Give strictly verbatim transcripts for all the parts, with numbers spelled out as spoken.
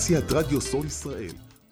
באפליקציית רדיו סול ישראל.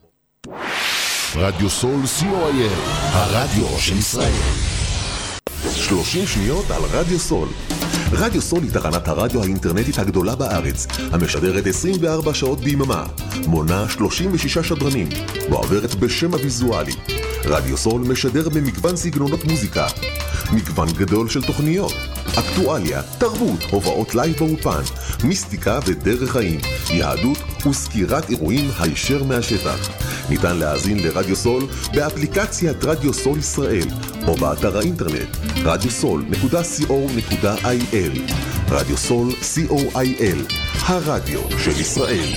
רדיו סול סי או איי אל, הרדיו של ישראל. שלושים שניות על רדיו סול. רדיו סול היא תחנת הרדיו האינטרנטית הגדולה בארץ, המשדרת עשרים וארבע שעות ביממה, מונה שלושים ושישה שדרנים, ועוברת בשם הוויזואלי. רדיו סול משדר במגוון סגנונות מוזיקה, מגוון גדול של תוכניות, אקטואליה, תרבות, הובאות לייב באופן, מיסטיקה ודרך חיים, יהדות וסקירת אירועים הישר מהשטח. ניתן להאזין לרדיו סול באפליקציית רדיו סול ישראל, או באתר האינטרנט רדיו סול נקודה סי או נקודה איי אל. רדיו סול סי או איי אל, הרדיו של ישראל.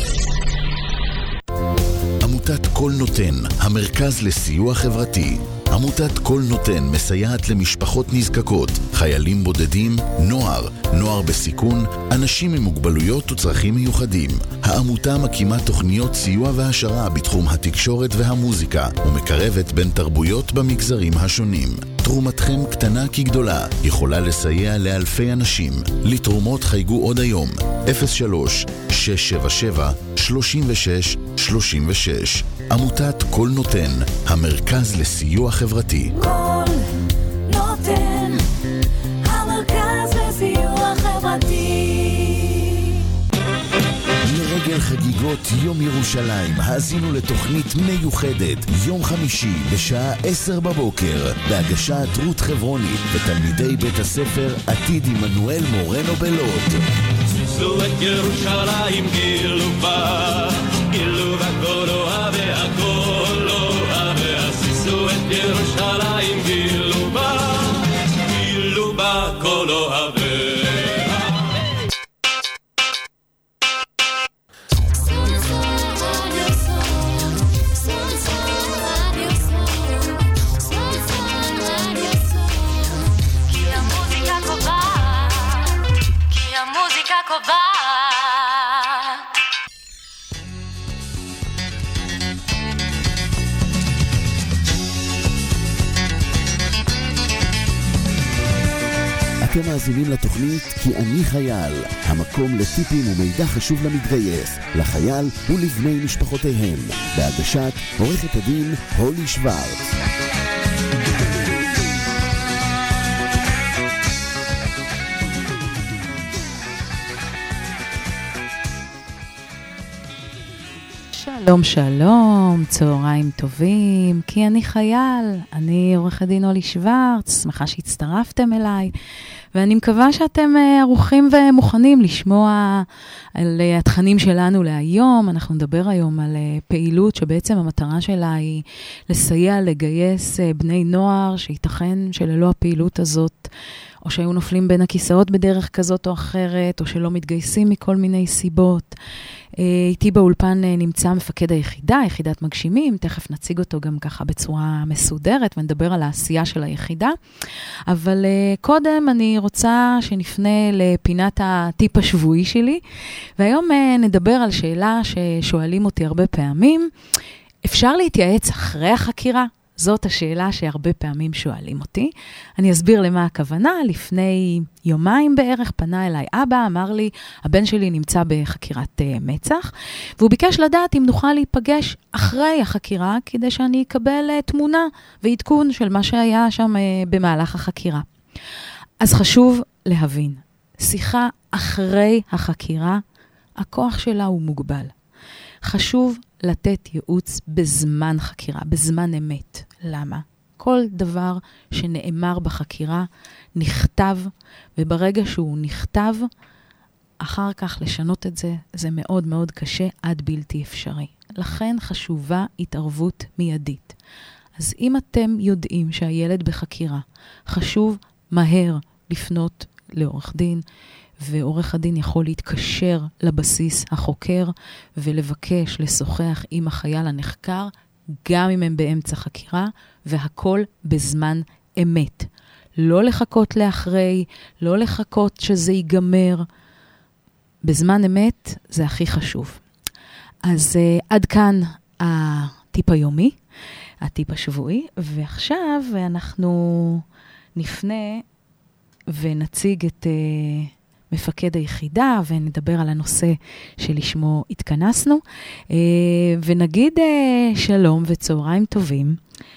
עמותת כל נותן, המרכז לסיוע חברתי. עמותת כל נותן מסייעת למשפחות נזקקות, חיילים בודדים, נוער, נוער בסיכון, אנשים עם מוגבלויות וצרכים מיוחדים. העמותה מקימה תוכניות סיוע והשרה בתחום התקשורת והמוזיקה, ומקרבת בין תרבויות במגזרים השונים. תרומתכם קטנה כגדולה, יכולה לסייע לאלפי אנשים. לתרומות חייגו עוד היום, אפס שלוש שש שבע שבע שלושים ושש שלושים ושש. עמותת כל נותן, המרכז לסיוע חברתי. כל נותן, המרכז לסיוע חברתי. לרגל חגיגות יום ירושלים, האזינו לתוכנית מיוחדת, יום חמישי בשעה עשר בבוקר, בהגשת רות חברוני ותלמידי בית הספר עתיד עמנואל מורנו בלוד. שישו את ירושלים גילו בה, גילו והכל אוהבי הכל אוהבי, שישו את ירושלים גילו בה, גילו בה כל אוהבי. אתם מאזינים לתוכנית כי אני חייל, המקום לטיפים ומידע חשוב למתגייס, לחייל ולבני משפחותיהם, בהגשת עורכת הדין הולי שוורץ. שלום שלום, צהריים טובים, כי אני חייל, אני עורכת דין הולי שוורץ, שמחה שהצטרפתם אליי, ואני מקווה שאתם ערוכים ומוכנים לשמוע על התכנים שלנו להיום. אנחנו נדבר היום על פעילות שבעצם המטרה שלה היא לסייע לגייס בני נוער שייתכן שללא הפעילות הזאת, או שהיו נופלים בין הכיסאות בדרך כזאת או אחרת, או שלא מתגייסים מכל מיני סיבות. איתי באולפן נמצא מפקד היחידה, יחידת מגשימים, תכף נציג אותו גם ככה בצורה מסודרת, ונדבר על העשייה של היחידה. אבל קודם אני רוצה שנפנה לפינת הטיפ השבועי שלי, והיום נדבר על שאלה ששואלים אותי הרבה פעמים, אפשר להתייעץ אחרי החקירה? זאת השאלה שהרבה פעמים שואלים אותי. אני אסביר למה הכוונה. לפני יומיים בערך פנה אליי אבא, אמר לי, הבן שלי נמצא בחקירת uh, מצח, והוא ביקש לדעת אם נוכל להיפגש אחרי החקירה, כדי שאני אקבל uh, תמונה ועדכון של מה שהיה שם uh, במהלך החקירה. אז חשוב להבין, שיחה אחרי החקירה, הכוח שלה הוא מוגבל. חשוב לתת ייעוץ בזמן חקירה, בזמן אמת. למה? כל דבר שנאמר בחקירה נכתב, וברגע שהוא נכתב, אחר כך לשנות את זה, זה מאוד מאוד קשה עד בלתי אפשרי. לכן חשובה התערבות מיידית. אז אם אתם יודעים שהילד בחקירה, חשוב מהר לפנות לעורך דין, ועורך הדין יכול להתקשר לבסיס החוקר ולבקש לשוחח עם החייל הנחקר, גם אם הם באמצע חקירה, והכל בזמן אמת. לא לחכות לאחרי, לא לחכות שזה ייגמר. בזמן אמת זה הכי חשוב. אז uh, עד כאן הטיפ היומי, הטיפ השבועי, ועכשיו אנחנו נפנה ונציג את uh, מפקד היחידה, ונדבר על הנושא שלשמו התכנסנו, ונגיד שלום וצהריים טובים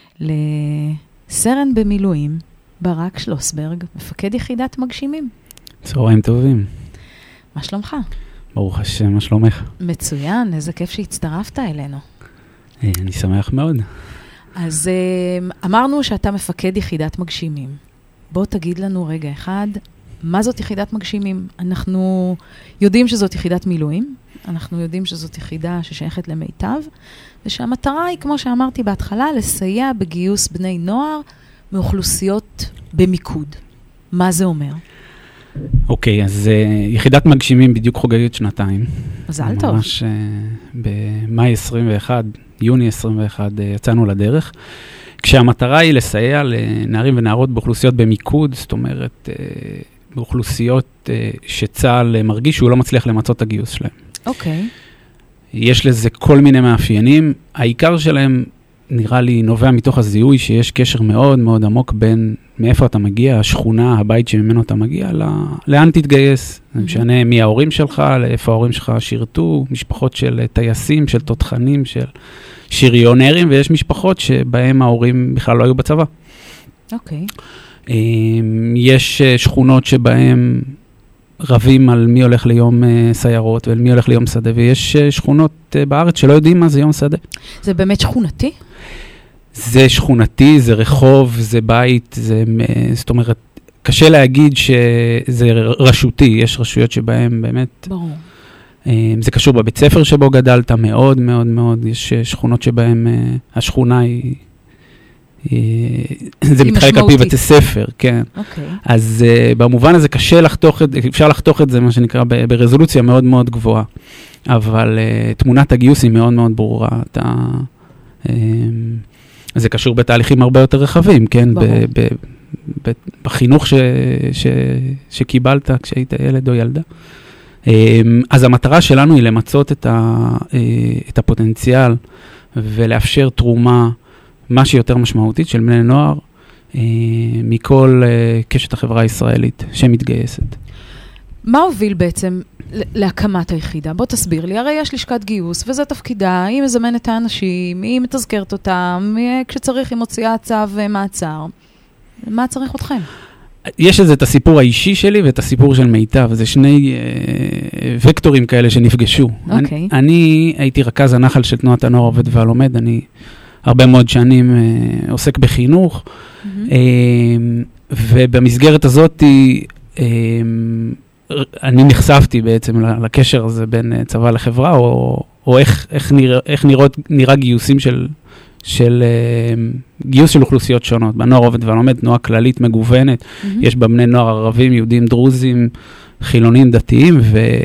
לסרן במילואים, ברק שלוסברג, מפקד יחידת מגשימים. צהריים טובים. מה שלומך? ברוך השם, מה שלומך? מצוין, איזה כיף שהצטרפת אלינו. אני שמח מאוד. אז אמרנו שאתה מפקד יחידת מגשימים. בוא תגיד לנו רגע אחד, מה זאת יחידת מגשימים? אנחנו יודעים שזאת יחידת מילואים, אנחנו יודעים שזאת יחידה ששייכת למיטב, ושהמטרה היא, כמו שאמרתי בהתחלה, לסייע בגיוס בני נוער מאוכלוסיות במיקוד. מה זה אומר? אוקיי, אז uh, יחידת מגשימים בדיוק חוגגת שנתיים. מזל טוב. ממש uh, במאי עשרים ואחת, יוני עשרים ואחת, uh, יצאנו לדרך. כשהמטרה היא לסייע לנערים ונערות באוכלוסיות במיקוד, זאת אומרת, uh, באוכלוסיות uh, שצה"ל מרגיש שהוא לא מצליח למצות את הגיוס שלהם. אוקיי. יש לזה כל מיני מאפיינים. העיקר שלהם נראה לי נובע מתוך הזיהוי שיש קשר מאוד מאוד עמוק בין מאיפה אתה מגיע, השכונה, הבית שממנו אתה מגיע, לא, לאן תתגייס. זה משנה מי ההורים שלך, לאיפה ההורים שלך שירתו, משפחות של טייסים, של תותחנים, של שריונרים, ויש משפחות שבהם ההורים בכלל לא היו בצבא. אוקיי. יש שכונות שבהם רבים על מי הולך ליום סיירות ועל מי הולך ליום שדה, ויש שכונות בארץ שלא יודעים מה זה יום שדה. זה באמת שכונתי? זה שכונתי, זה רחוב, זה בית, זה, זאת אומרת, קשה להגיד שזה רשותי, יש רשויות שבהן באמת... ברור. זה קשור בבית ספר שבו גדלת מאוד מאוד מאוד, יש שכונות שבהן השכונה היא... זה מתחלק על פי בתי ספר, כן. אוקיי. אז במובן הזה קשה לחתוך את, אפשר לחתוך את זה, מה שנקרא, ברזולוציה מאוד מאוד גבוהה. אבל תמונת הגיוס היא מאוד מאוד ברורה. אתה... זה קשור בתהליכים הרבה יותר רחבים, כן? בחינוך שקיבלת כשהיית ילד או ילדה. אז המטרה שלנו היא למצות את הפוטנציאל ולאפשר תרומה מה שיותר משמעותית של בני נוער מכל קשת החברה הישראלית שמתגייסת. מה הוביל בעצם להקמת היחידה? בוא תסביר לי, הרי יש לשכת גיוס, וזה תפקידה, היא מזמנת את האנשים, היא מתזכרת אותם, כשצריך היא מוציאה צו מעצר. מה צריך אתכם? יש איזה את הסיפור האישי שלי ואת הסיפור של מיטב, זה שני אה, וקטורים כאלה שנפגשו. אוקיי. אני, אני הייתי רכז הנחל של תנועת הנוער עובד והלומד, אני הרבה מאוד שנים אה, עוסק בחינוך, mm-hmm. אה, ובמסגרת הזאת אה, אני נחשפתי בעצם לקשר הזה בין צבא לחברה, או, או איך, איך, נרא, איך נראות, נראה גיוסים של, של uh, גיוס של אוכלוסיות שונות. בנוער עובד והלומד, תנועה כללית מגוונת, mm-hmm. יש בה בני נוער ערבים, יהודים, דרוזים, חילונים, דתיים,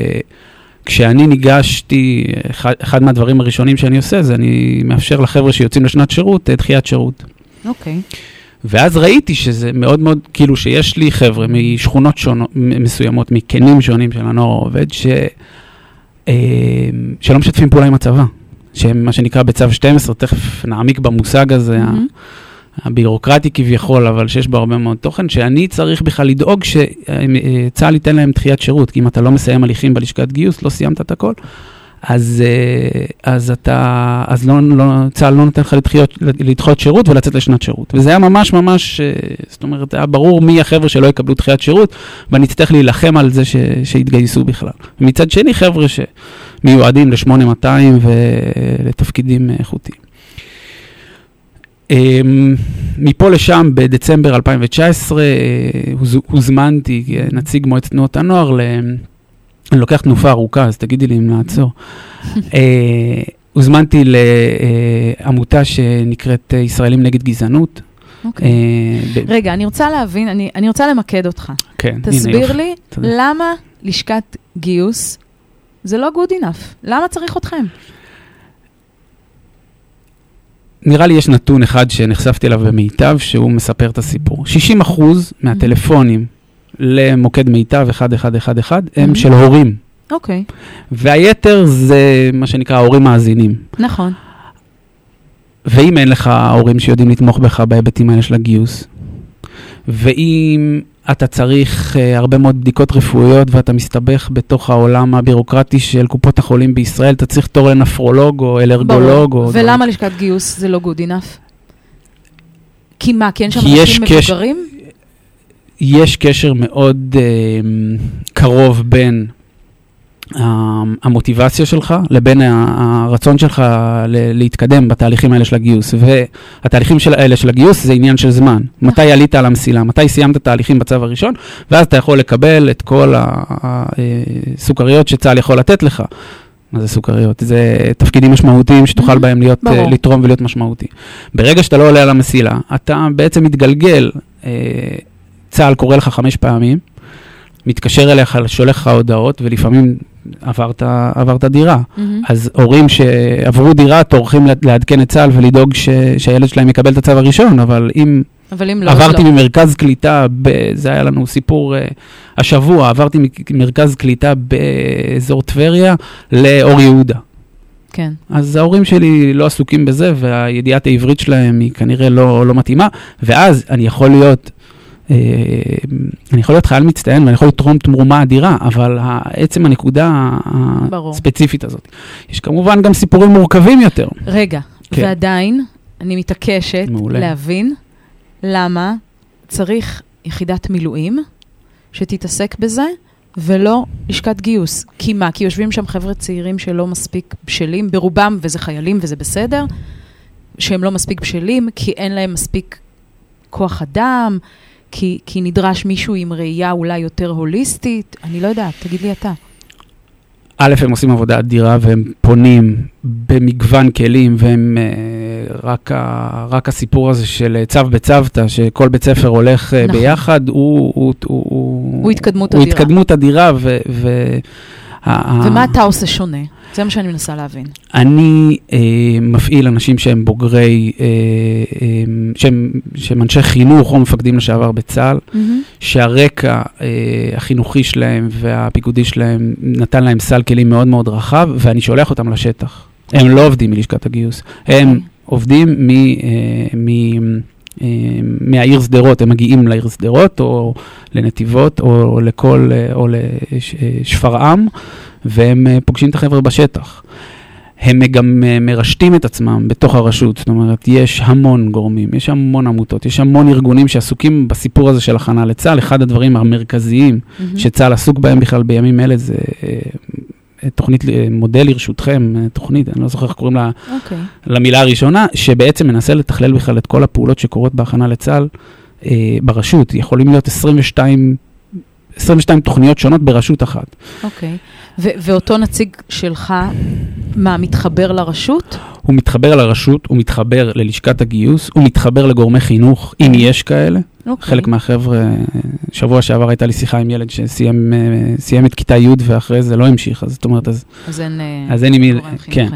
וכשאני ניגשתי, אחד, אחד מהדברים הראשונים שאני עושה, זה אני מאפשר לחבר'ה שיוצאים לשנת שירות, דחיית שירות. אוקיי. Okay. ואז ראיתי שזה מאוד מאוד, כאילו שיש לי חבר'ה משכונות שונות, מסוימות, מקנים שונים של הנוער העובד, ש, אה, שלא משתפים פעולה עם הצבא, שהם מה שנקרא בצו שתים עשרה, תכף נעמיק במושג הזה, mm-hmm. הבירוקרטי כביכול, אבל שיש בו הרבה מאוד תוכן, שאני צריך בכלל לדאוג שצה"ל ייתן להם דחיית שירות, כי אם אתה לא מסיים הליכים בלשכת גיוס, לא סיימת את הכל, אז, אז אתה, אז לא, לא, צה"ל לא נותן לך לדחיות, לדחות שירות ולצאת לשנת שירות. וזה היה ממש ממש, זאת אומרת, היה ברור מי החבר'ה שלא יקבלו דחיית שירות, ואני צריך להילחם על זה ש, שיתגייסו בכלל. מצד שני, חבר'ה שמיועדים ל-שמונה מאתיים ולתפקידים איכותיים. מפה לשם, בדצמבר אלפיים תשע עשרה, הוזמנתי נציג מועצת תנועות הנוער ל... אני לוקח תנופה ארוכה, אז תגידי לי אם לעצור. הוזמנתי לעמותה שנקראת ישראלים נגד גזענות. רגע, אני רוצה להבין, אני רוצה למקד אותך. כן. תסביר לי, למה לשכת גיוס זה לא good enough? למה צריך אתכם? נראה לי יש נתון אחד שנחשפתי אליו במיטב, שהוא מספר את הסיפור. שישים אחוז מהטלפונים למוקד מיטב אחד אחד אחד אחד הם של הורים. אוקיי. והיתר זה מה שנקרא הורים מאזינים. נכון. ואם אין לך הורים שיודעים לתמוך בך בהיבטים האלה של הגיוס, ואם אתה צריך uh, הרבה מאוד בדיקות רפואיות, ואתה מסתבך בתוך העולם הבירוקרטי של קופות החולים בישראל, אתה צריך תור לנפרולוג או אלרגולוג. או ולמה דבר. לשכת גיוס זה לא good enough? כי מה, כי אין שם אנשים מבוגרים? יש קשר מאוד uh, קרוב בין uh, המוטיבציה שלך, לבין הרצון שלך להתקדם בתהליכים האלה של הגיוס. והתהליכים האלה של הגיוס זה עניין של זמן. מתי עלית על המסילה, מתי סיימת תהליכים בצו הראשון, ואז אתה יכול לקבל את כל הסוכריות שצה"ל יכול לתת לך. מה זה סוכריות? זה תפקידים משמעותיים שתוכל בהם להיות, לתרום ולהיות משמעותי. ברגע שאתה לא עולה על המסילה, אתה בעצם מתגלגל, צה"ל קורא לך חמש פעמים, מתקשר אליך, שולח לך הודעות, ולפעמים עברת, עברת דירה. Mm-hmm. אז הורים שעברו דירה, תורכים לעדכן את צה"ל ולדאוג ש, שהילד שלהם יקבל את הצו הראשון, אבל אם, אבל אם לא, עברתי לא. ממרכז קליטה, ב, זה היה לנו סיפור uh, השבוע, עברתי ממרכז קליטה באזור טבריה לאור יהודה. כן. אז ההורים שלי לא עסוקים בזה, והידיעת העברית שלהם היא כנראה לא, לא מתאימה, ואז אני יכול להיות... אני יכול להיות חייל מצטיין, ואני יכול לתרום תרומה אדירה, אבל עצם הנקודה הספציפית הזאת. יש כמובן גם סיפורים מורכבים יותר. רגע, ועדיין אני מתעקשת להבין למה צריך יחידת מילואים שתתעסק בזה, ולא לשכת גיוס. כי מה? כי יושבים שם חבר'ה צעירים שלא מספיק בשלים, ברובם, וזה חיילים וזה בסדר, שהם לא מספיק בשלים, כי אין להם מספיק כוח אדם, כי, כי נדרש מישהו עם ראייה אולי יותר הוליסטית. אני לא יודעת, תגיד לי אתה. א', הם עושים עבודה אדירה, והם פונים במגוון כלים, והם uh, רק, ה, רק הסיפור הזה של צו בצוותא, שכל בית ספר הולך uh, נכון. ביחד, הוא, הוא, הוא, הוא התקדמות הוא אדירה. התקדמות אדירה, ו... ו ומה אתה עושה שונה? זה מה שאני מנסה להבין. אני אה, מפעיל אנשים שהם בוגרי, אה, אה, שהם, שהם אנשי חינוך או מפקדים לשעבר בצה"ל, mm-hmm. שהרקע אה, החינוכי שלהם והפיקודי שלהם נתן להם סל כלים מאוד מאוד רחב, ואני שולח אותם לשטח. Okay. הם לא עובדים מלשכת הגיוס, okay. הם עובדים מ... אה, מ מהעיר סדרות, הם מגיעים לעיר סדרות, או לנתיבות, או לכל, או לשפרעם, והם פוגשים את החבר'ה בשטח. הם גם מרשתים את עצמם בתוך הרשות, זאת אומרת, יש המון גורמים, יש המון עמותות, יש המון ארגונים שעסוקים בסיפור הזה של הכנה לצה"ל. אחד הדברים המרכזיים mm-hmm. שצה"ל עסוק בהם בכלל בימים אלה, זה תוכנית מודל לרשותכם, תוכנית, אני לא זוכר איך קוראים לה, okay. למילה הראשונה, שבעצם מנסה לתכלל בכלל את כל הפעולות שקורות בהכנה לצה"ל אה, ברשות. יכולים להיות עשרים ושתיים, עשרים ושתיים תוכניות שונות ברשות אחת. אוקיי. Okay. ו- ואותו נציג שלך, מה, מתחבר לרשות? הוא מתחבר לרשות, הוא מתחבר ללשכת הגיוס, הוא מתחבר לגורמי חינוך, אם יש כאלה. Okay. חלק מהחבר'ה, שבוע שעבר הייתה לי שיחה עם ילד שסיים סיים את כיתה י' ואחרי זה לא המשיך, אז זאת אומרת, אז, אז אין, אז אין מי, כן.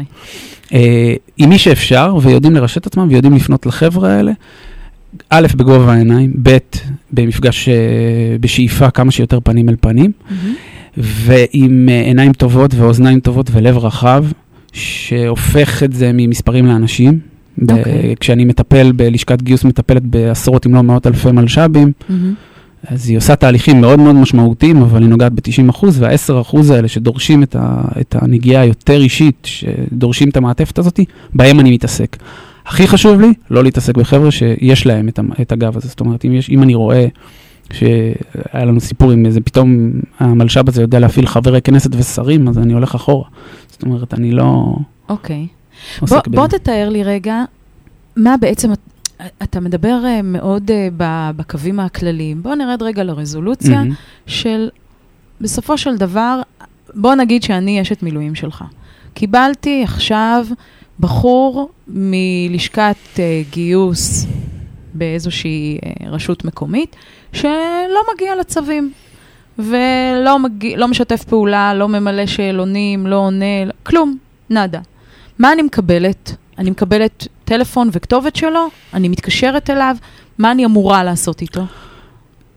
עם מי שאפשר, ויודעים לרשת עצמם, ויודעים לפנות לחבר'ה האלה, א', בגובה העיניים, ב', במפגש בשאיפה כמה שיותר פנים אל פנים, mm-hmm. ועם עיניים טובות ואוזניים טובות ולב רחב, שהופך את זה ממספרים לאנשים, Okay. כשאני מטפל בלשכת גיוס, מטפלת בעשרות אם לא מאות אלפי מלשבים, mm-hmm. אז היא עושה תהליכים מאוד מאוד משמעותיים, אבל היא נוגעת ב-תשעים אחוז, וה-עשרה אחוז האלה שדורשים את, ה- את הנגיעה היותר אישית, שדורשים את המעטפת הזאת, בהם אני מתעסק. הכי חשוב לי, לא להתעסק בחבר'ה שיש להם את, ה- את הגב הזה. זאת אומרת, אם, יש, אם אני רואה שהיה לנו סיפור עם איזה, פתאום המלשב הזה יודע להפעיל חברי כנסת ושרים, אז אני הולך אחורה. זאת אומרת, אני לא... אוקיי. Okay. בוא, בוא תתאר לי רגע, מה בעצם, אתה מדבר מאוד בקווים הכלליים, בוא נרד רגע לרזולוציה mm-hmm. של, בסופו של דבר, בוא נגיד שאני אשת מילואים שלך. קיבלתי עכשיו בחור מלשכת גיוס באיזושהי רשות מקומית, שלא מגיע לצווים, ולא מגיע, לא משתף פעולה, לא ממלא שאלונים, לא עונה, כלום, נדה. מה אני מקבלת? אני מקבלת טלפון וכתובת שלו, אני מתקשרת אליו, מה אני אמורה לעשות איתו?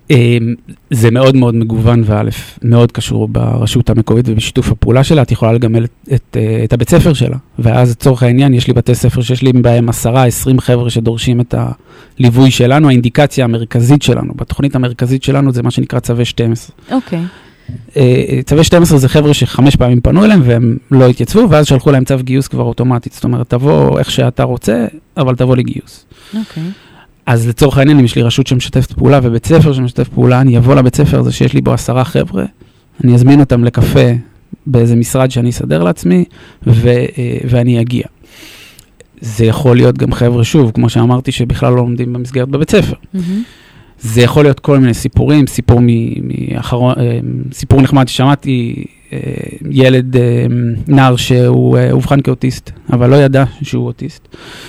זה מאוד מאוד מגוון, וא', מאוד קשור ברשות המקומית ובשיתוף הפעולה שלה, את יכולה לגמל את, את, את הבית ספר שלה, ואז לצורך העניין יש לי בתי ספר שיש לי בהם עשרה, עשרים חבר'ה שדורשים את הליווי שלנו, האינדיקציה המרכזית שלנו, בתוכנית המרכזית שלנו זה מה שנקרא צווי שתים עשרה. אוקיי. צווי שתים עשרה זה חבר'ה שחמש פעמים פנו אליהם והם לא התייצבו, ואז שלחו להם צו גיוס כבר אוטומטית, זאת אומרת, תבוא איך שאתה רוצה, אבל תבוא לגיוס. אוקיי. אז לצורך העניין, אם יש לי רשות שמשתפת פעולה ובית ספר שמשתף פעולה, אני אבוא לבית ספר הזה שיש לי בו עשרה חבר'ה, אני אזמין אותם לקפה באיזה משרד שאני אסדר לעצמי, ו, ואני אגיע. זה יכול להיות גם חבר'ה, שוב, כמו שאמרתי, שבכלל לא לומדים במסגרת בבית ספר. Mm-hmm. זה יכול להיות כל מיני סיפורים, סיפור מאחרון, סיפור נחמד ששמעתי, ילד, נער שהוא הובחן כאוטיסט, אבל לא ידע שהוא אוטיסט.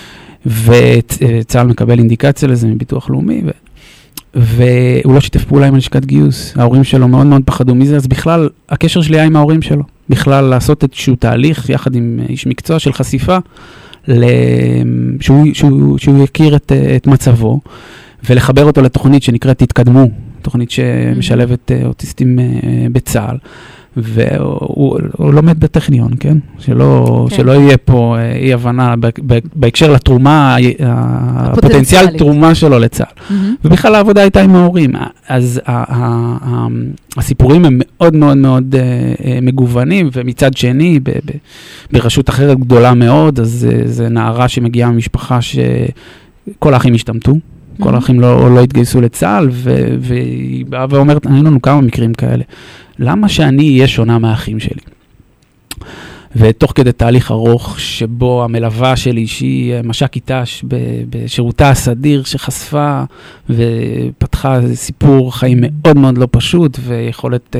וצה"ל מקבל אינדיקציה לזה מביטוח לאומי, ו... והוא לא שיתף פעולה עם לשכת גיוס. ההורים שלו מאוד מאוד פחדו מזה, אז בכלל, הקשר שלי היה עם ההורים שלו. בכלל, לעשות איזשהו תהליך, יחד עם איש מקצוע של חשיפה, ל... שהוא, שהוא, שהוא יכיר את, את מצבו, ולחבר אותו לתוכנית שנקראת תתקדמו, תוכנית שמשלבת אוטיסטים בצה"ל. והוא הוא לומד בטכניון, כן? שלא, כן. שלא יהיה פה אי הבנה בהקשר לתרומה, הפוטנציאל תרומה שלו לצה"ל. Mm-hmm. ובכלל העבודה הייתה עם ההורים. אז ה- ה- ה- הסיפורים הם מאוד מאוד מאוד מגוונים, ומצד שני, ב- ב- ברשות אחרת גדולה מאוד, אז זה, זה נערה שמגיעה ממשפחה שכל האחים השתמטו. כל האחים לא, לא התגייסו לצה"ל, ו- והיא באה ואומרת, אין לנו כמה מקרים כאלה. למה שאני אהיה שונה מהאחים שלי? ותוך כדי תהליך ארוך, שבו המלווה שלי, שהיא מש"ק אית"ש בשירותה הסדיר, שחשפה ופתחה סיפור חיים מאוד מאוד לא פשוט, ויכולת,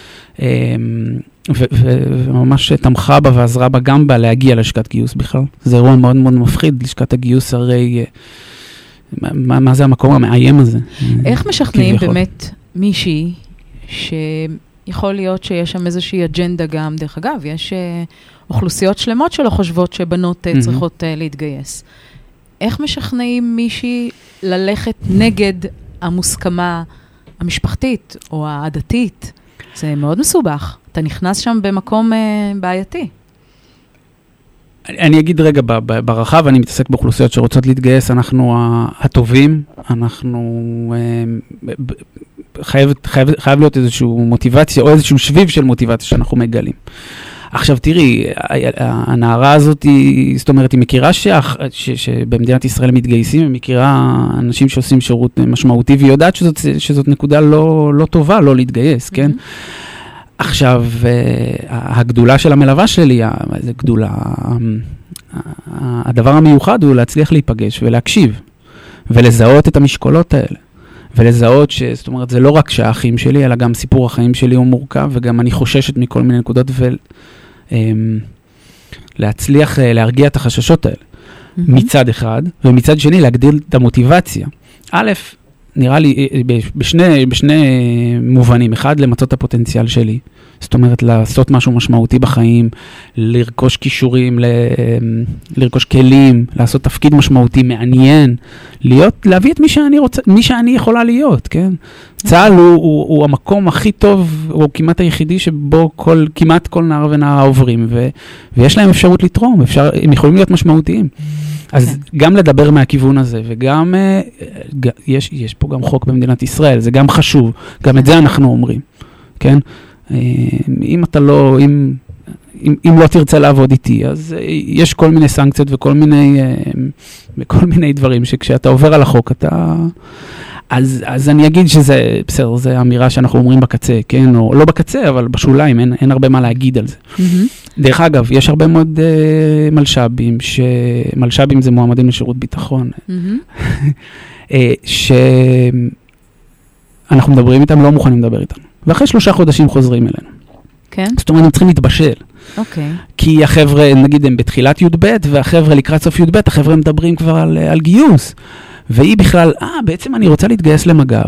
וממש תמכה בה ועזרה בה גם בה להגיע לשכת גיוס בכלל. זה אירוע מאוד מאוד מפחיד, לשכת הגיוס הרי... מה, מה זה המקום המאיים הזה? איך משכנעים באמת מישהי שיכול להיות שיש שם איזושהי אג'נדה גם, דרך אגב, יש אוכלוסיות שלמות שלא חושבות שבנות צריכות להתגייס. איך משכנעים מישהי ללכת נגד המוסכמה המשפחתית או העדתית? זה מאוד מסובך. אתה נכנס שם במקום בעייתי. אני אגיד רגע, ברחב, אני מתעסק באוכלוסיות שרוצות להתגייס, אנחנו הטובים, אנחנו, חייב, חייב, חייב להיות איזושהי מוטיבציה, או איזשהו שביב של מוטיבציה שאנחנו מגלים. עכשיו תראי, הנערה הזאת, זאת אומרת, היא מכירה שח, ש, שבמדינת ישראל מתגייסים, היא מכירה אנשים שעושים שירות משמעותי, והיא יודעת שזאת, שזאת נקודה לא, לא טובה, לא להתגייס, כן? עכשיו, הגדולה של המלווה שלי, זה גדולה, הדבר המיוחד הוא להצליח להיפגש ולהקשיב, ולזהות את המשקולות האלה, ולזהות ש, זאת אומרת, זה לא רק שהאחים שלי, אלא גם סיפור החיים שלי הוא מורכב, וגם אני חוששת מכל מיני נקודות, ולהצליח להרגיע את החששות האלה, מצד אחד, ומצד שני להגדיל את המוטיבציה. א', נראה לי, בשני, בשני מובנים. אחד, למצות את הפוטנציאל שלי. זאת אומרת, לעשות משהו משמעותי בחיים, לרכוש כישורים, ל, לרכוש כלים, לעשות תפקיד משמעותי, מעניין, להיות, להביא את מי שאני רוצה, מי שאני יכולה להיות, כן? צה"ל הוא, הוא, הוא המקום הכי טוב, הוא כמעט היחידי שבו כל, כמעט כל נער ונערה עוברים, ו, ויש להם אפשרות לתרום, אפשר, הם יכולים להיות משמעותיים. אז גם לדבר מהכיוון הזה, וגם, יש, יש פה גם חוק במדינת ישראל, זה גם חשוב, גם את זה אנחנו אומרים, כן? אם אתה לא, אם, אם, אם לא תרצה לעבוד איתי, אז יש כל מיני סנקציות וכל מיני, וכל מיני דברים שכשאתה עובר על החוק, אתה, אז, אז אני אגיד שזה, בסדר, זה אמירה שאנחנו אומרים בקצה, כן? או לא בקצה, אבל בשוליים, אין, אין הרבה מה להגיד על זה. Mm-hmm. דרך אגב, יש הרבה מאוד uh, מלשבים, שמלשבים זה מועמדים לשירות ביטחון, mm-hmm. שאנחנו מדברים איתם, לא מוכנים לדבר איתם. ואחרי שלושה חודשים חוזרים אלינו. כן? זאת אומרת, הם צריכים להתבשל. אוקיי. כי החבר'ה, נגיד, הם בתחילת י' ב', והחבר'ה לקראת סוף י' ב', החבר'ה מדברים כבר על, על גיוס. והיא בכלל, אה, בעצם אני רוצה להתגייס למג"ב.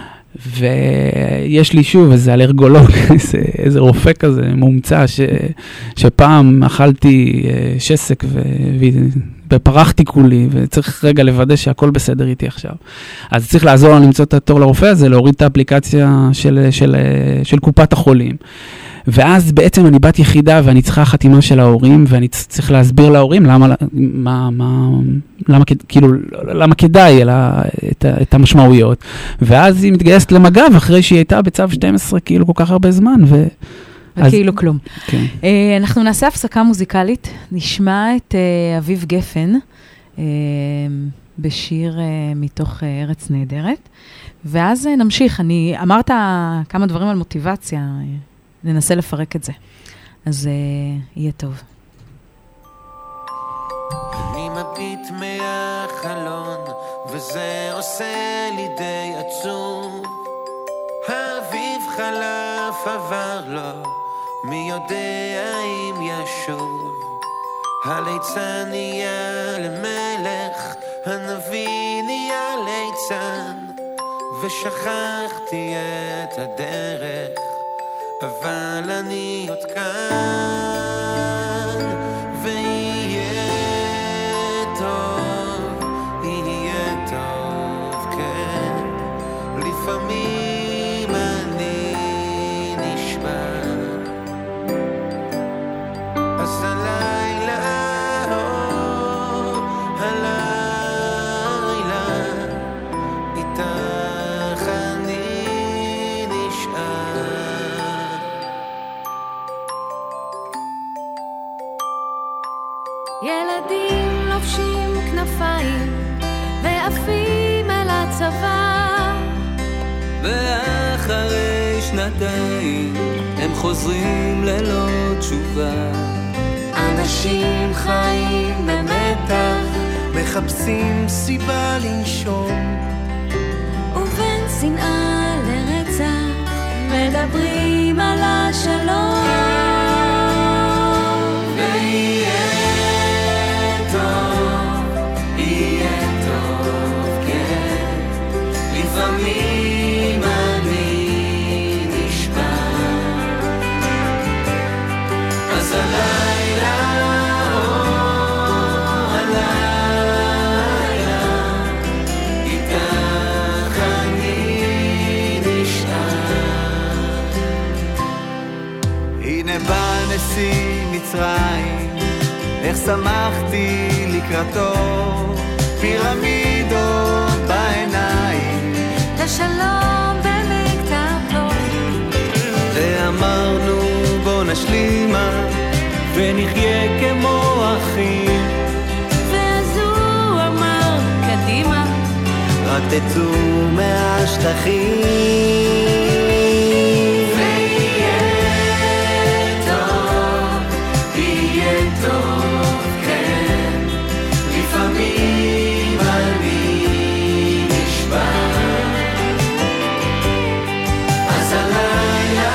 ויש לי שוב איזה אלרגולוג, איזה, איזה רופא כזה מומצא, ש, שפעם אכלתי שסק, בפרחתי כולי, וצריך רגע לוודא שהכל בסדר איתי עכשיו. אז צריך לעזור לנו למצוא את התור לרופא הזה, להוריד את האפליקציה של, של, של קופת החולים. ואז בעצם אני בת יחידה, ואני צריכה חתימה של ההורים, ואני צריך להסביר להורים למה, מה, מה, למה, כאילו, למה כדאי, אלא את, את המשמעויות. ואז היא מתגייסת למג"ב, אחרי שהיא הייתה בצו שתים עשרה, כאילו כל כך הרבה זמן, ו... וכאילו כלום. כן. אנחנו נעשה הפסקה מוזיקלית, נשמע את אביב גפן, בשיר מתוך ארץ נהדרת, ואז נמשיך. אני אמרת כמה דברים על מוטיבציה, ננסה לפרק את זה. אז יהיה טוב. אני מביט מהחלון, וזה עושה לי די עצוב. האביב חלף עבר לו, מי יודע אם ישוב. הליצן נהיה למלך, הנביא נהיה ליצן, ושכחתי את הדרך, אבל אני עוד כאן. ויהיה טוב, יהיה טוב, כן. לפעמים אני נשמע, אז הלילה, הלילה, איתך אני נשאר. ילדים לובשים כנפיים ועפים אל הצבא, ואחרי שנתיים הם חוזרים ללא תשובה. אנשים חיים במתח, מחפשים סיבה לנשום, ובין שנאה לרצח מדברים על השלום. ויהיה טוב, יהיה טוב, כן. לפעמים אני נשבע, אז הלילה, הלילה, איתך אני נשאר. הנה בא נשיא מצרים, איך שמחתי לקראתו, פירמידות בעיניים, השלום במכתבו, ואמרנו בוא נשלימה ונחיה כמו אחים. ואז הוא אמר קדימה, רק תצאו מהשטחים. ויהיה טוב, יהיה טוב, כן. לפעמים אני נשבע, אז הלילה,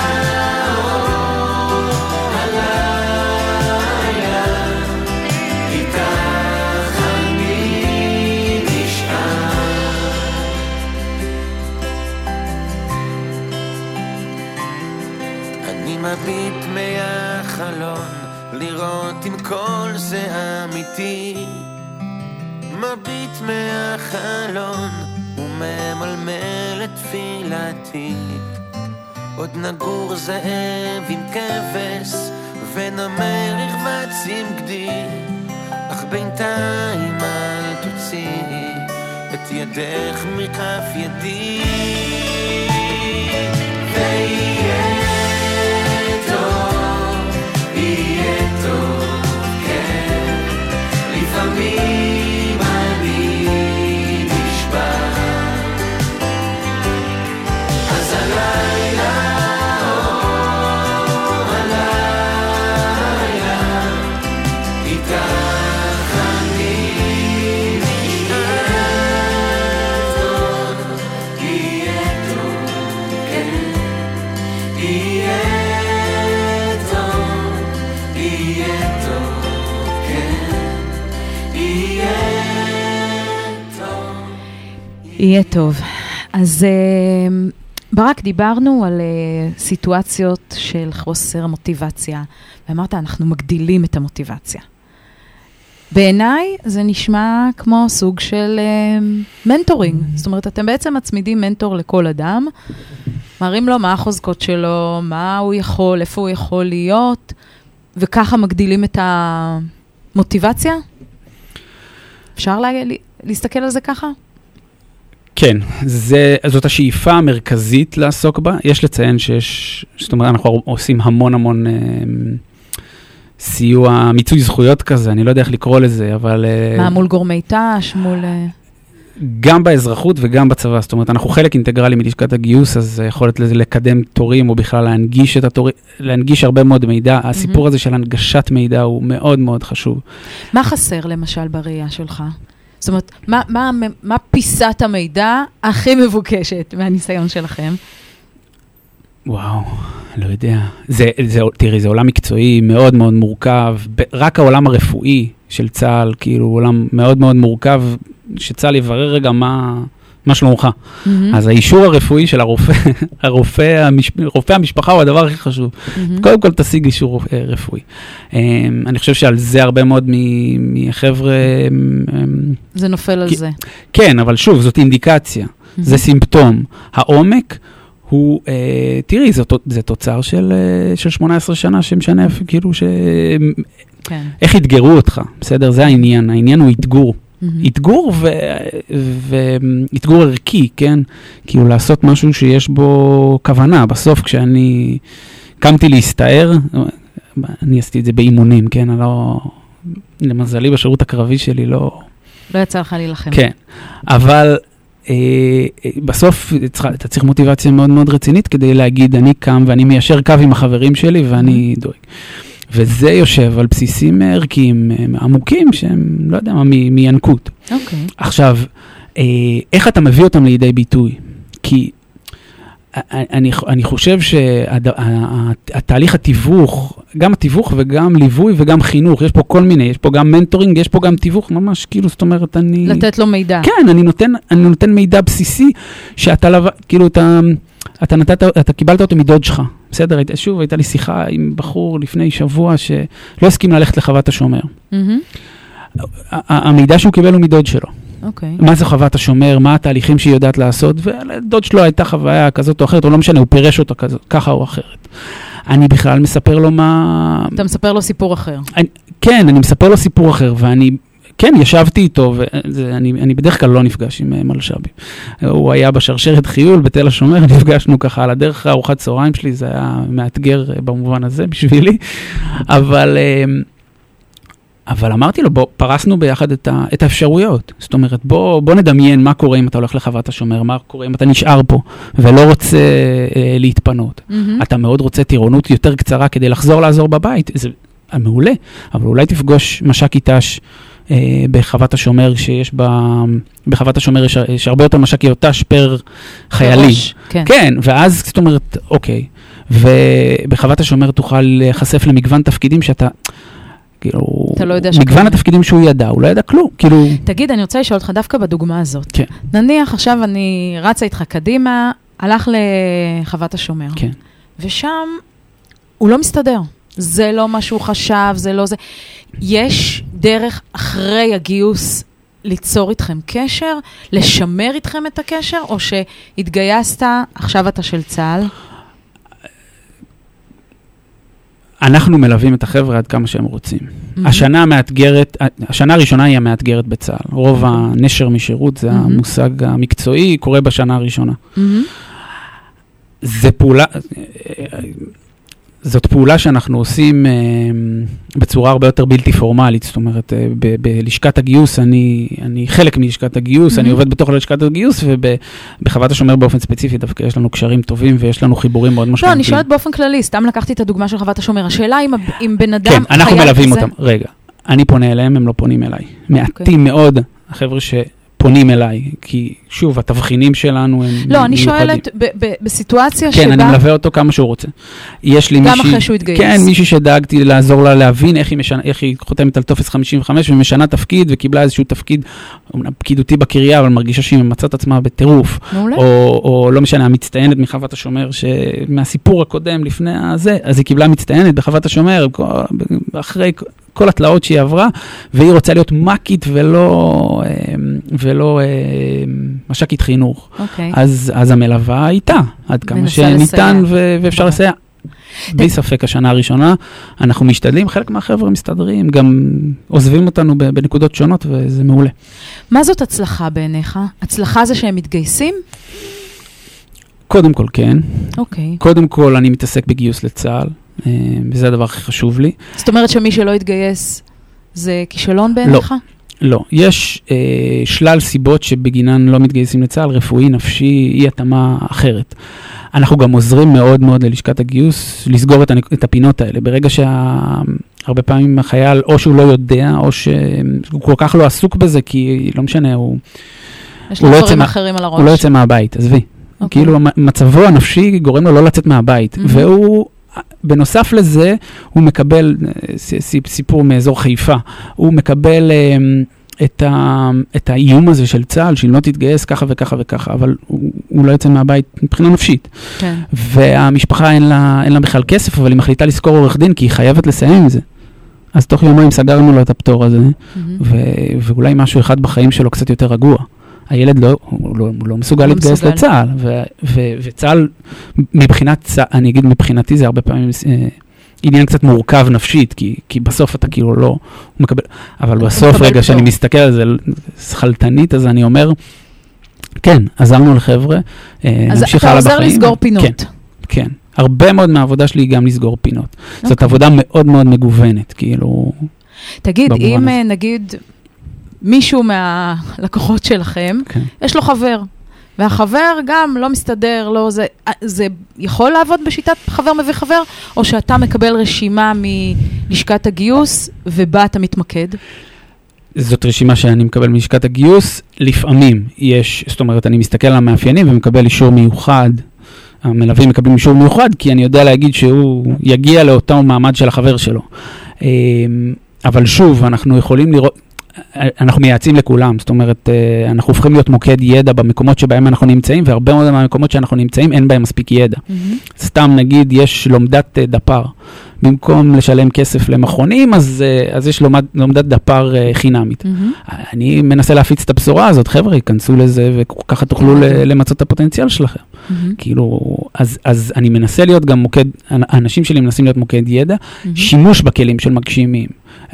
הלילה, איתך אני נשאר. אני מביט מהחלון, לראות אם כל זה אמיתי. מביט מהחלון וממלמל את תפילתי. עוד נגור זאב עם כבש, ונמר ירבץ עם גדי, אך בינתיים אל תוציאי את ידך מכף ידי. ויהיה טוב, יהיה טוב, כן. לפעמים אני נשבע, אז הלילה, הלילה, איתך אני נשאר. טוב, יהיה טוב, כן. יהיה טוב, יהיה טוב, כן. יהיה טוב. יהיה טוב. אז uh, ברק, דיברנו על uh, סיטואציות של חוסר מוטיבציה, ואמרת, אנחנו מגדילים את המוטיבציה. בעיניי זה נשמע כמו סוג של uh, מנטורינג. זאת אומרת, אתם בעצם מצמידים מנטור לכל אדם, מראים לו מה החוזקות שלו, מה הוא יכול, איפה הוא יכול להיות, וככה מגדילים את המוטיבציה? אפשר לה, להסתכל על זה ככה? כן, זה, זאת השאיפה המרכזית לעסוק בה. יש לציין שיש, זאת אומרת, אנחנו עושים המון המון... סיוע, מיצוי זכויות כזה, אני לא יודע איך לקרוא לזה, אבל... מה, מול גורמי תש, מול... גם באזרחות וגם בצבא, זאת אומרת, אנחנו חלק אינטגרלי מלשכת הגיוס, אז יכולת לקדם תורים, או בכלל להנגיש את התורים, להנגיש הרבה מאוד מידע. הסיפור הזה של הנגשת מידע הוא מאוד מאוד חשוב. מה חסר למשל בראייה שלך? זאת אומרת, מה, מה, מה פיסת המידע הכי מבוקשת מהניסיון שלכם? וואו, לא יודע. זה, זה, תראי, זה עולם מקצועי מאוד מאוד מורכב. רק העולם הרפואי של צה"ל, כאילו, עולם מאוד מאוד מורכב, שצה"ל יברר רגע מה, מה שלומך. Mm-hmm. אז האישור הרפואי של הרופא, הרופא, המש, רופא המשפחה הוא הדבר הכי חשוב. Mm-hmm. קודם כל תשיג אישור רפואי. אני חושב שעל זה הרבה מאוד מחבר'ה... זה נופל על זה. כן, אבל שוב, זאת אינדיקציה. Mm-hmm. זה סימפטום. העומק... הוא, אה, תראי, זה, זה תוצר של, אה, של שמונה עשרה שנה שמשנה, כאילו, ש... כן. איך יתגרו אותך, בסדר? זה העניין, העניין הוא יתגור. Mm-hmm. יתגור ו... ו... יתגור ערכי, כן? כאילו, לעשות משהו שיש בו כוונה. בסוף, כשאני קמתי להסתער, אני עשיתי את זה באימונים, כן? אני לא... למזלי, בשירות הקרבי שלי לא... לא יצא לך להילחם. כן, אבל... בסוף אתה צריך מוטיבציה מאוד מאוד רצינית כדי להגיד, אני קם ואני מיישר קו עם החברים שלי ואני דואג. וזה יושב על בסיסים ערכיים עמוקים שהם, לא יודע מה, מינקות. אוקיי. עכשיו, איך אתה מביא אותם לידי ביטוי? כי אני, אני חושב שהתהליך התיווך, גם התיווך וגם ליווי וגם חינוך, יש פה כל מיני, יש פה גם מנטורינג, יש פה גם תיווך, ממש כאילו, זאת אומרת, אני... לתת לו מידע. כן, אני נותן, אני נותן מידע בסיסי, שאתה, כאילו, אתה, אתה נתת, אתה קיבלת אותו מדוד שלך, בסדר? שוב, הייתה לי שיחה עם בחור לפני שבוע, שלא הסכים ללכת לחוות השומר. המידע שהוא קיבל הוא מדוד שלו. אוקיי. מה זה חוות השומר, מה התהליכים שהיא יודעת לעשות, ולדוד שלו הייתה חוויה כזאת או אחרת, או לא משנה, הוא פירש אותה כזאת, ככה או אחרת. אני בכלל מספר לו מה... אתה מספר לו סיפור אחר. אני, כן, אני מספר לו סיפור אחר, ואני, כן, ישבתי איתו, ואני אני בדרך כלל לא נפגש עם מלשבי. הוא היה בשרשרת חיול בתל השומר, נפגשנו ככה על הדרך, ארוחת צהריים שלי, זה היה מאתגר במובן הזה בשבילי, אבל... אבל אמרתי לו, בוא, פרסנו ביחד את, ה, את האפשרויות. זאת אומרת, בוא, בוא נדמיין מה קורה אם אתה הולך לחוות השומר, מה קורה אם אתה נשאר פה ולא רוצה אה, להתפנות. Mm-hmm. אתה מאוד רוצה טירונות יותר קצרה כדי לחזור לעזור בבית. זה מעולה, אבל אולי תפגוש מש"ק איתש אה, בחוות השומר, שיש בה, בחוות השומר יש, יש הרבה יותר מש"קיות ת"ש פר חיילים. כן. כן, ואז זאת אומרת, אוקיי. ובחוות השומר תוכל להיחשף למגוון תפקידים שאתה... כאילו, אתה לא יודע מגוון התפקידים שהוא ידע, הוא לא ידע כלום, כאילו... תגיד, אני רוצה לשאול אותך דווקא בדוגמה הזאת. כן. נניח, עכשיו אני רצה איתך קדימה, הלך לחוות השומר. כן. ושם הוא לא מסתדר. זה לא מה שהוא חשב, זה לא זה. יש דרך אחרי הגיוס ליצור איתכם קשר, לשמר איתכם את הקשר, או שהתגייסת, עכשיו אתה של צה"ל? אנחנו מלווים את החבר'ה עד כמה שהם רוצים. Mm-hmm. השנה המאתגרת, השנה הראשונה היא המאתגרת בצה"ל. רוב mm-hmm. הנשר משירות, זה mm-hmm. המושג המקצועי, קורה בשנה הראשונה. Mm-hmm. זה פעולה, זאת פעולה שאנחנו עושים אה, בצורה הרבה יותר בלתי פורמלית, זאת אומרת, אה, ב- בלשכת הגיוס, אני, אני חלק מלשכת הגיוס, mm-hmm. אני עובד בתוך לשכת הגיוס, ובחוות השומר באופן ספציפי, דווקא יש לנו קשרים טובים, ויש לנו חיבורים מאוד משמעותיים. לא, אני שואלת באופן כללי, סתם לקחתי את הדוגמה של חוות השומר, השאלה אם, אם בן אדם... כן, אנחנו מלווים אותם, רגע, אני פונה אליהם, הם לא פונים אליי. מעטים מאוד, החבר'ה ש... פונים אליי, כי שוב, התבחינים שלנו הם מיוחדים. לא, אני שואלת בסיטואציה שבה... כן, אני מלווה אותו כמה שהוא רוצה. יש לי מישהי... גם אחרי שהוא התגייס. כן, מישהי שדאגתי לעזור לה להבין איך היא, משנה, איך היא חותמת על טופס חמישים וחמש ומשנה תפקיד, וקיבלה איזשהו תפקיד, פקידותי בקריה, אבל מרגישה שהיא ממצאת עצמה בטירוף. מעולה. או, או לא משנה, המצטיינת מחוות השומר, שמהסיפור הקודם לפני הזה, אז היא קיבלה מצטיינת בחוות השומר, אחרי... כל התלאות שהיא עברה, והיא רוצה להיות מקית ולא, ולא משקית חינוך. אוקיי. אז, אז המלווה איתה, עד כמה שניתן ו- ואפשר לסייע. בלי ספק השנה הראשונה, אנחנו משתדלים, חלק מהחבר'ה מסתדרים, גם עוזבים אותנו בנקודות שונות, וזה מעולה. מה זאת הצלחה בעיניך? הצלחה זה שהם מתגייסים? קודם כל, כן. אוקיי. קודם כל, אני מתעסק בגיוס לצה"ל, וזה הדבר הכי חשוב לי. זאת אומרת שמי שלא יתגייס, זה כישלון בעיניך? לא. לא, יש אה, שלל סיבות שבגינן לא מתגייסים לצה"ל, רפואי, נפשי, אי התאמה אחרת. אנחנו גם עוזרים מאוד מאוד ללשכת הגיוס, לסגור את, את הפינות האלה. ברגע שהרבה פעמים החייל, או שהוא לא יודע, או שהוא כל כך לא עסוק בזה, כי לא משנה, הוא, הוא, לא, יוצא מה, הוא לא יוצא מהבית, עזבי. Okay. כאילו מצבו הנפשי גורם לו לא לצאת מהבית, mm-hmm. והוא, בנוסף לזה, הוא מקבל, סיפור מאזור חיפה, הוא מקבל את, ה, את האיום הזה של צה"ל, שאם לא תתגייס ככה וככה וככה, אבל הוא, הוא לא יוצא מהבית מבחינה נפשית. כן. והמשפחה אין לה, אין לה בכלל כסף, אבל היא מחליטה לזכור עורך דין, כי היא חייבת לסיים עם זה. אז תוך יומיים סגרנו לו את הפטור הזה, mm-hmm. ו, ואולי משהו אחד בחיים שלו קצת יותר רגוע. הילד לא, הוא לא, הוא לא מסוגל להתגייס לצה"ל, ו, ו, וצה"ל, מבחינת, אני אגיד מבחינתי, זה הרבה פעמים אה, עניין קצת מורכב נפשית, כי, כי בסוף אתה כאילו לא, הוא מקבל, אבל בסוף רגע שאני מסתכל על זה, חלטנית, אז אני אומר, כן, עזרנו לחבר'ה, אז אתה עוזר לסגור פינות. כן, כן. הרבה מאוד מהעבודה שלי היא גם לסגור פינות. Okay. זאת עבודה מאוד מאוד מגוונת, כאילו... תגיד, אם הזה. נגיד... מישהו מהלקוחות שלכם, okay. יש לו חבר, והחבר גם לא מסתדר, לא זה, זה יכול לעבוד בשיטת חבר מביא חבר, או שאתה מקבל רשימה מלשכת הגיוס, ובה אתה מתמקד? זאת רשימה שאני מקבל מלשכת הגיוס, לפעמים יש, זאת אומרת, אני מסתכל על המאפיינים ומקבל אישור מיוחד, המלווים מקבלים אישור מיוחד, כי אני יודע להגיד שהוא יגיע לאותו מעמד של החבר שלו. אבל שוב, אנחנו יכולים לראות, אנחנו מייעצים לכולם, זאת אומרת, אנחנו הופכים להיות מוקד ידע במקומות שבהם אנחנו נמצאים, והרבה מאוד מהמקומות שאנחנו נמצאים, אין בהם מספיק ידע. Mm-hmm. סתם נגיד, יש לומדת דפר. במקום לשלם כסף למכונים, אז, אז יש לומד, לומדת דפר חינמית. Mm-hmm. אני מנסה להפיץ את הבשורה הזאת, חבר'ה, ייכנסו לזה, וככה תוכלו mm-hmm. למצות את הפוטנציאל שלכם. Mm-hmm. כאילו, אז, אז אני מנסה להיות גם מוקד, האנשים שלי מנסים להיות מוקד ידע, mm-hmm. שימוש בכלים של מגשימים.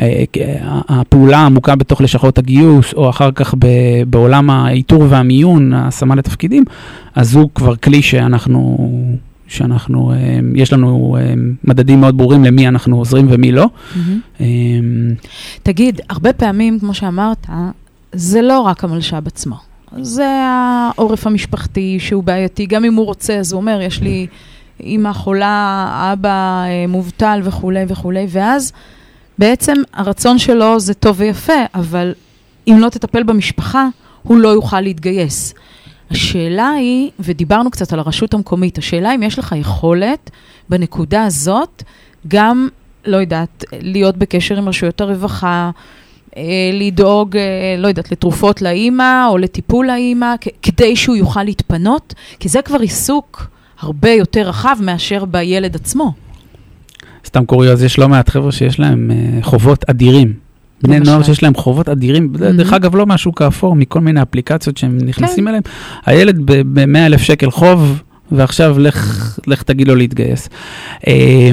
הפעולה העמוקה בתוך לשכות הגיוס, או אחר כך בעולם האיתור והמיון, השמה לתפקידים, אז הוא כבר כלי שאנחנו, שאנחנו, יש לנו מדדים מאוד ברורים למי אנחנו עוזרים ומי לא. תגיד, הרבה פעמים, כמו שאמרת, זה לא רק המלש"ב עצמו. זה העורף המשפחתי שהוא בעייתי, גם אם הוא רוצה, אז הוא אומר, יש לי אמא חולה, אבא מובטל וכו' וכו', ואז בעצם הרצון שלו זה טוב ויפה, אבל אם לא תטפל במשפחה, הוא לא יוכל להתגייס. השאלה היא, ודיברנו קצת על הרשות המקומית, השאלה אם יש לך יכולת בנקודה הזאת, גם, לא יודעת, להיות בקשר עם רשויות הרווחה, לדאוג, לא יודעת, לתרופות לאמא או לטיפול לאמא, כדי שהוא יוכל להתפנות, כי זה כבר עיסוק הרבה יותר רחב מאשר בילד עצמו. סתם קוריוז, יש לא מעט חבר'ה שיש להם uh, חובות אדירים. בני נוער שיש להם חובות אדירים, mm-hmm. דרך אגב לא משהו כאפור, מכל מיני אפליקציות שהם נכנסים okay. אליהם. הילד ב-מאה אלף שקל חוב, ועכשיו לך, לך תגיד לו להתגייס. Um,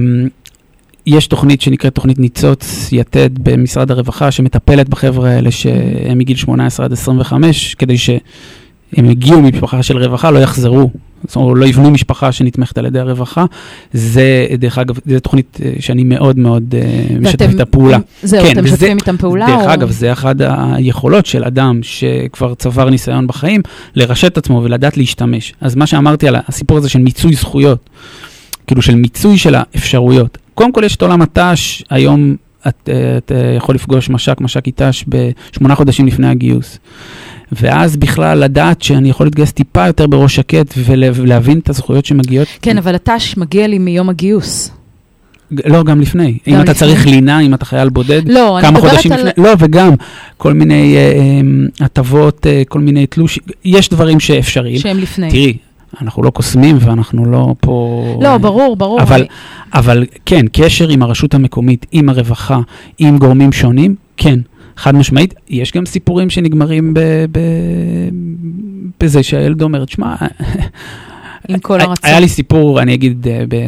יש תוכנית שנקראת תוכנית ניצוץ יתד במשרד הרווחה, שמטפלת בחבר'ה האלה שהם מגיל שמונה עשרה עד עשרים וחמש, כדי שהם הגיעו ממשפחה של רווחה, לא יחזרו. זאת אומרת, לא יבנו משפחה שנתמכת על ידי הרווחה. זה, דרך אגב, זו תוכנית שאני מאוד מאוד משתף את הפעולה. זהו, אתם משתפים איתם פעולה? דרך אגב, זה אחד היכולות של אדם שכבר צבר ניסיון בחיים, לרשת את עצמו ולדעת להשתמש. אז מה שאמרתי על הסיפור הזה של מיצוי זכויות, כאילו של מיצוי של האפשרויות. קודם כל יש את עולם התש, היום את, את יכול לפגוש משק, משק איתש בשמונה חודשים לפני הגיוס. ואז בכלל לדעת שאני יכול להתגייס טיפה יותר בראש שקט ולהבין את הזכויות שמגיעות. כן, אבל התש מגיע לי מיום הגיוס. לא, גם לפני. אם אתה צריך לינה, אם אתה חייל בודד, כמה חודשים לפני. לא, וגם כל מיני הטבות, כל מיני תלוש, יש דברים שאפשריים. שהם לפני. תראי, אנחנו לא קוסמים ואנחנו לא פה... לא, ברור, ברור. אבל, אני... אבל כן, קשר עם הרשות המקומית, עם הרווחה, עם גורמים שונים, כן, חד משמעית. יש גם סיפורים שנגמרים ב, ב, בזה שהילד אומר, תשמע, עם כל הרצון. היה לי סיפור, אני אגיד, ב...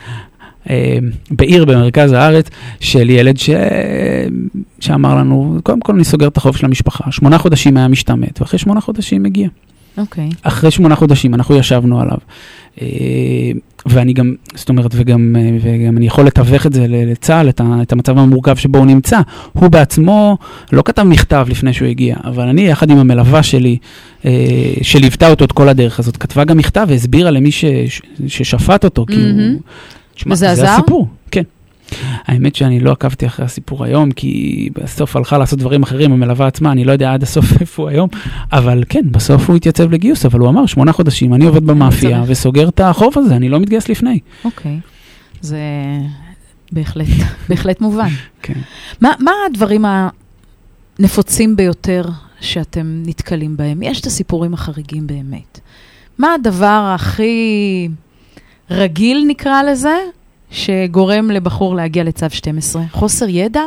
בעיר במרכז הארץ, של ילד ש... שאמר לנו, קודם כל אני סוגר את החוב של המשפחה, שמונה חודשים היה משתמט, ואחרי שמונה חודשים הגיע. אוקיי. אחרי שמונה חודשים, אנחנו ישבנו עליו. ואני גם, זאת אומרת, וגם, וגם אני יכול לתווך את זה לצה"ל, את, את המצב המורכב שבו הוא נמצא. הוא בעצמו לא כתב מכתב לפני שהוא הגיע, אבל אני, יחד עם המלווה שלי, שליוותה אותו את כל הדרך הזאת, כתבה גם מכתב והסבירה למי ש, ששפט אותו, כי הוא... תשמע, וזה זה עזר? הסיפור, כן. האמת שאני לא עקבתי אחרי הסיפור היום, כי בסוף הלכה לעשות דברים אחרים, המלווה עצמה, אני לא יודע עד הסוף איפה הוא היום, אבל כן, בסוף הוא התייצב לגיוס, אבל הוא אמר, שמונה חודשים, אני עובד במאפיה, וסוגר את החוב הזה, אני לא מתגייס לפני. אוקיי, זה בהחלט, בהחלט מובן. כן. מה, מה הדברים הנפוצים ביותר שאתם נתקלים בהם? יש את הסיפורים החריגים באמת. מה הדבר הכי רגיל נקרא לזה, שגורם לבחור להגיע לצו שתים עשרה? חוסר ידע?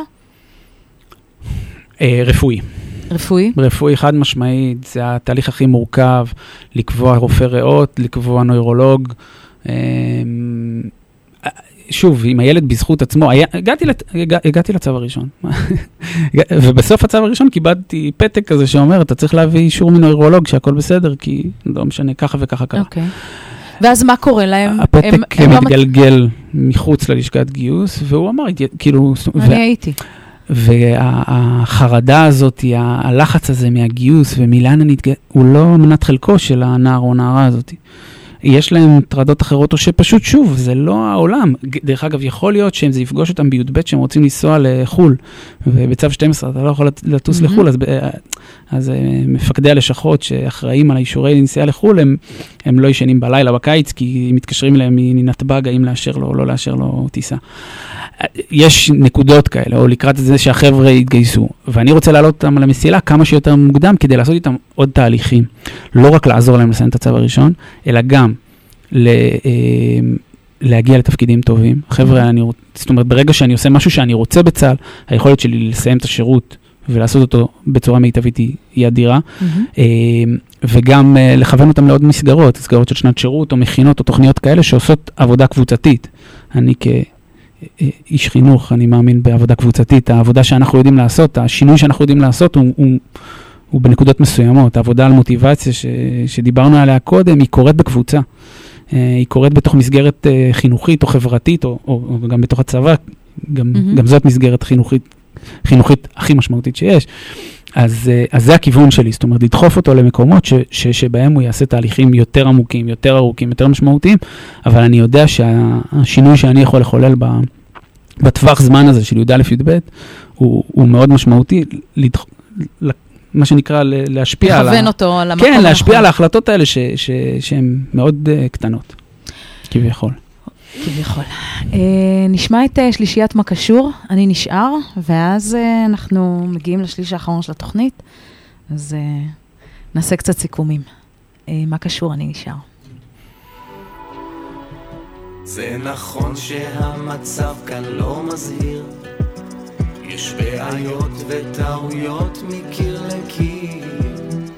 אה, רפואי. רפואי? רפואי חד משמעית, זה התהליך הכי מורכב, לקבוע רופא ריאות, לקבוע נוירולוג. אה, שוב, אם הילד בזכות עצמו, היה, הגעתי, לת, הגע, הגעתי לצו הראשון. ובסוף הצו הראשון קיבלתי פתק כזה שאומר, אתה צריך להביא אישור מנוירולוג שהכל בסדר, כי לא משנה, ככה וככה ככה. אוקיי. ואז מה קורה להם? הפתק הם, הם מתגלגל לא... מחוץ ללשכת גיוס, והוא אמר, כאילו... אני ו... הייתי. והחרדה הזאת, הלחץ הזה מהגיוס, ומילן הנתגייס, הוא לא מנת חלקו של הנער או נערה הזאת. יש להם טרדות אחרות, או שפשוט שוב, זה לא העולם. דרך אגב, יכול להיות שהם זה יפגוש אותם בי"ב, שהם רוצים לנסוע לחול, ובצו שתים עשרה אתה לא יכול לטוס לחול, אז, אז מפקדי הלשכות שאחראים על האישורי לנסיעה לחול, הם, הם לא ישנים בלילה בקיץ, כי הם מתקשרים להם מנתב"ג, האם לאשר לו או לא לאשר לו טיסה. יש נקודות כאלה, או לקראת זה שהחבר'ה יתגייסו, ואני רוצה להעלות אותם על המסילה כמה שיותר מוקדם, כדי לעשות איתם עוד תהליכים. לא רק לעזור להם לסיים את הצו הראשון, אלא גם להגיע לתפקידים טובים. חבר'ה, אני, זאת אומרת, ברגע שאני עושה משהו שאני רוצה בצה"ל, היכולת שלי לסיים את השירות ולעשות אותו בצורה מיטבית היא אדירה, וגם לכוון אותם לעוד מסגרות, מסגרות של שנת שירות או מכינות או תוכניות כאלה שעושות עבודה קבוצתית. אני כ... איש חינוך, אני מאמין בעבודה קבוצתית, העבודה שאנחנו יודעים לעשות, השינוי שאנחנו יודעים לעשות הוא, הוא, הוא בנקודות מסוימות, העבודה על מוטיבציה ש, שדיברנו עליה קודם, היא קורית בקבוצה, היא קורית בתוך מסגרת חינוכית או חברתית, או, או, או גם בתוך הצבא, גם, mm-hmm. גם זאת מסגרת חינוכית, חינוכית הכי משמעותית שיש, אז, אז זה הכיוון שלי, זאת אומרת, לדחוף אותו למקומות ש, ש, שבהם הוא יעשה תהליכים יותר עמוקים, יותר ארוכים, יותר משמעותיים, אבל אני יודע שהשינוי שאני יכול לחולל ב, בטווח זמן הזה של י"א י"ב, הוא, הוא מאוד משמעותי, לדח, מה שנקרא להשפיע על... לכוון אותו על המקום. כן, להשפיע על ההחלטות האלה ש, ש, שהן מאוד uh, קטנות, כביכול. כביכול. Uh, נשמע את uh, שלישיית מה קשור, אני נשאר, ואז uh, אנחנו מגיעים לשליש האחרון של התוכנית, אז uh, נעשה קצת סיכומים. Uh, מה קשור, אני נשאר. זה נכון שהמצב כאן לא מזהיר, יש בעיות וטעויות מקיר לקיר,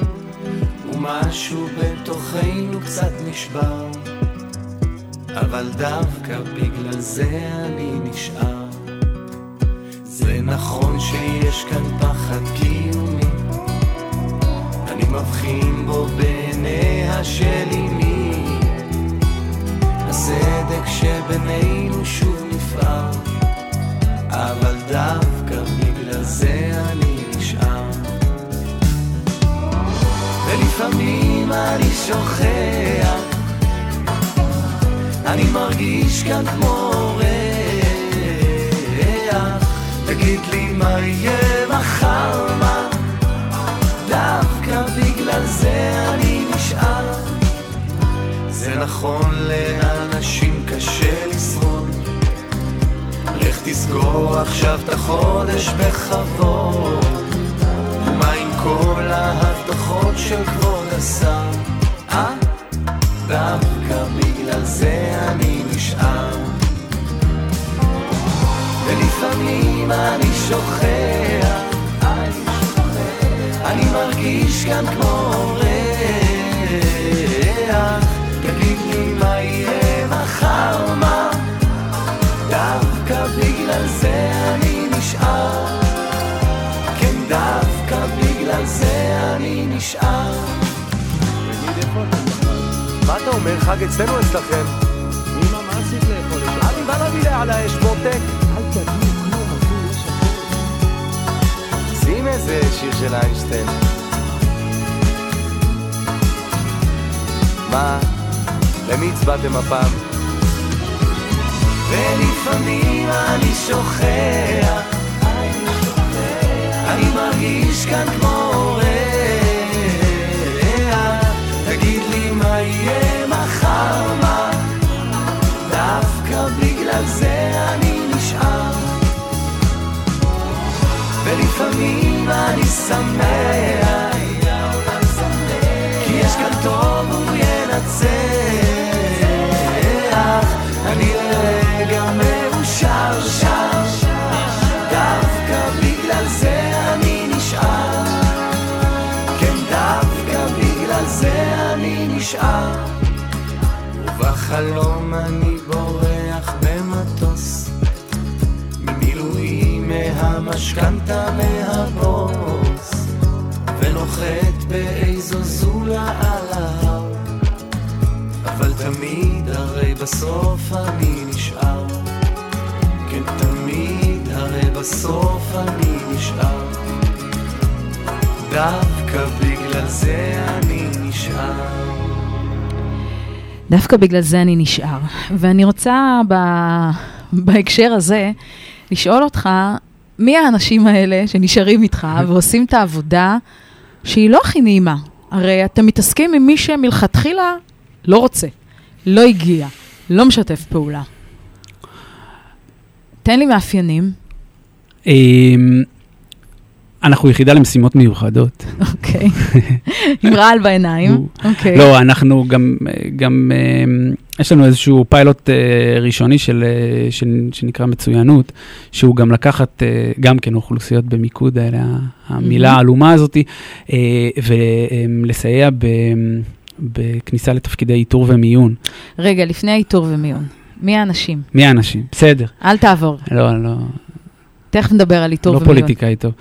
ומשהו בתוכנו קצת נשבר, אבל דווקא בגלל זה אני נשאר. זה נכון שיש כאן פחד קיומי, אני מבחין בו בעיניה של אמי, הסדק שבינינו שוב נפער, אבל דווקא בגלל זה אני נשאר. ולפעמים אני שוכח, אני מרגיש כאן כמו ריח, תגיד לי מה יהיה מחר, מה דווקא בגלל זה אני נשאר. זה נכון לאנשים קשה לשרוד, לך תסגור עכשיו את החודש בכבוד, ומה עם כל ההבטחות של כבוד השר, אה? אני שוכח, אני מרגיש כאן כמו ריח. תגיד לי מה יהיה מחר, מה? דווקא בגלל זה אני נשאר, כן דווקא בגלל זה אני נשאר. מה אתה אומר? חג אצלנו אצלכם? אמא, מה עשית לאכול את זה? אני בא להביא על האש מותק. אל תביא כלום, אחי, יש הכל. שים איזה שיר של איינשטיין. מה? למי הצבעתם הפעם? ולפעמים אני שוכח, אני מרגיש כאן כמו ריח. תגיד לי מה יהיה מחר, מה? דווקא בגלל זה אני נשאר, ולפעמים אני שמח, כי יש כאן טוב הוא ינצח. אני לרגע מאושר שם, דווקא בגלל זה אני נשאר, כן דווקא בגלל זה אני נשאר. ובחלום אני בורח במטוס, ממילואים מהמשכנתה מהבוס, ונוחת באיזו זולה על ההר, אבל תמיד הרי בסוף אני נשאר, כן תמיד הרי בסוף אני נשאר, דווקא בגלל זה אני נשאר. דווקא בגלל זה אני נשאר. ואני רוצה ב... בהקשר הזה לשאול אותך, מי האנשים האלה שנשארים איתך ועושים את העבודה שהיא לא הכי נעימה? הרי אתם מתעסקים עם מי שמלכתחילה לא רוצה, לא הגיע, לא משתף פעולה. תן לי מאפיינים. אנחנו יחידה למשימות מיוחדות. אוקיי. עם רעל בעיניים. אוקיי. לא, אנחנו גם, גם, יש לנו איזשהו פיילוט ראשוני של, שנקרא מצוינות, שהוא גם לקחת, גם כן אוכלוסיות במיקוד, המילה העלומה הזאת, ולסייע בכניסה לתפקידי איתור ומיון. רגע, לפני האיתור ומיון. מי האנשים? מי האנשים? בסדר. אל תעבור. לא, לא. תכף נדבר על איתור ומיון. לא פוליטיקאי טוב.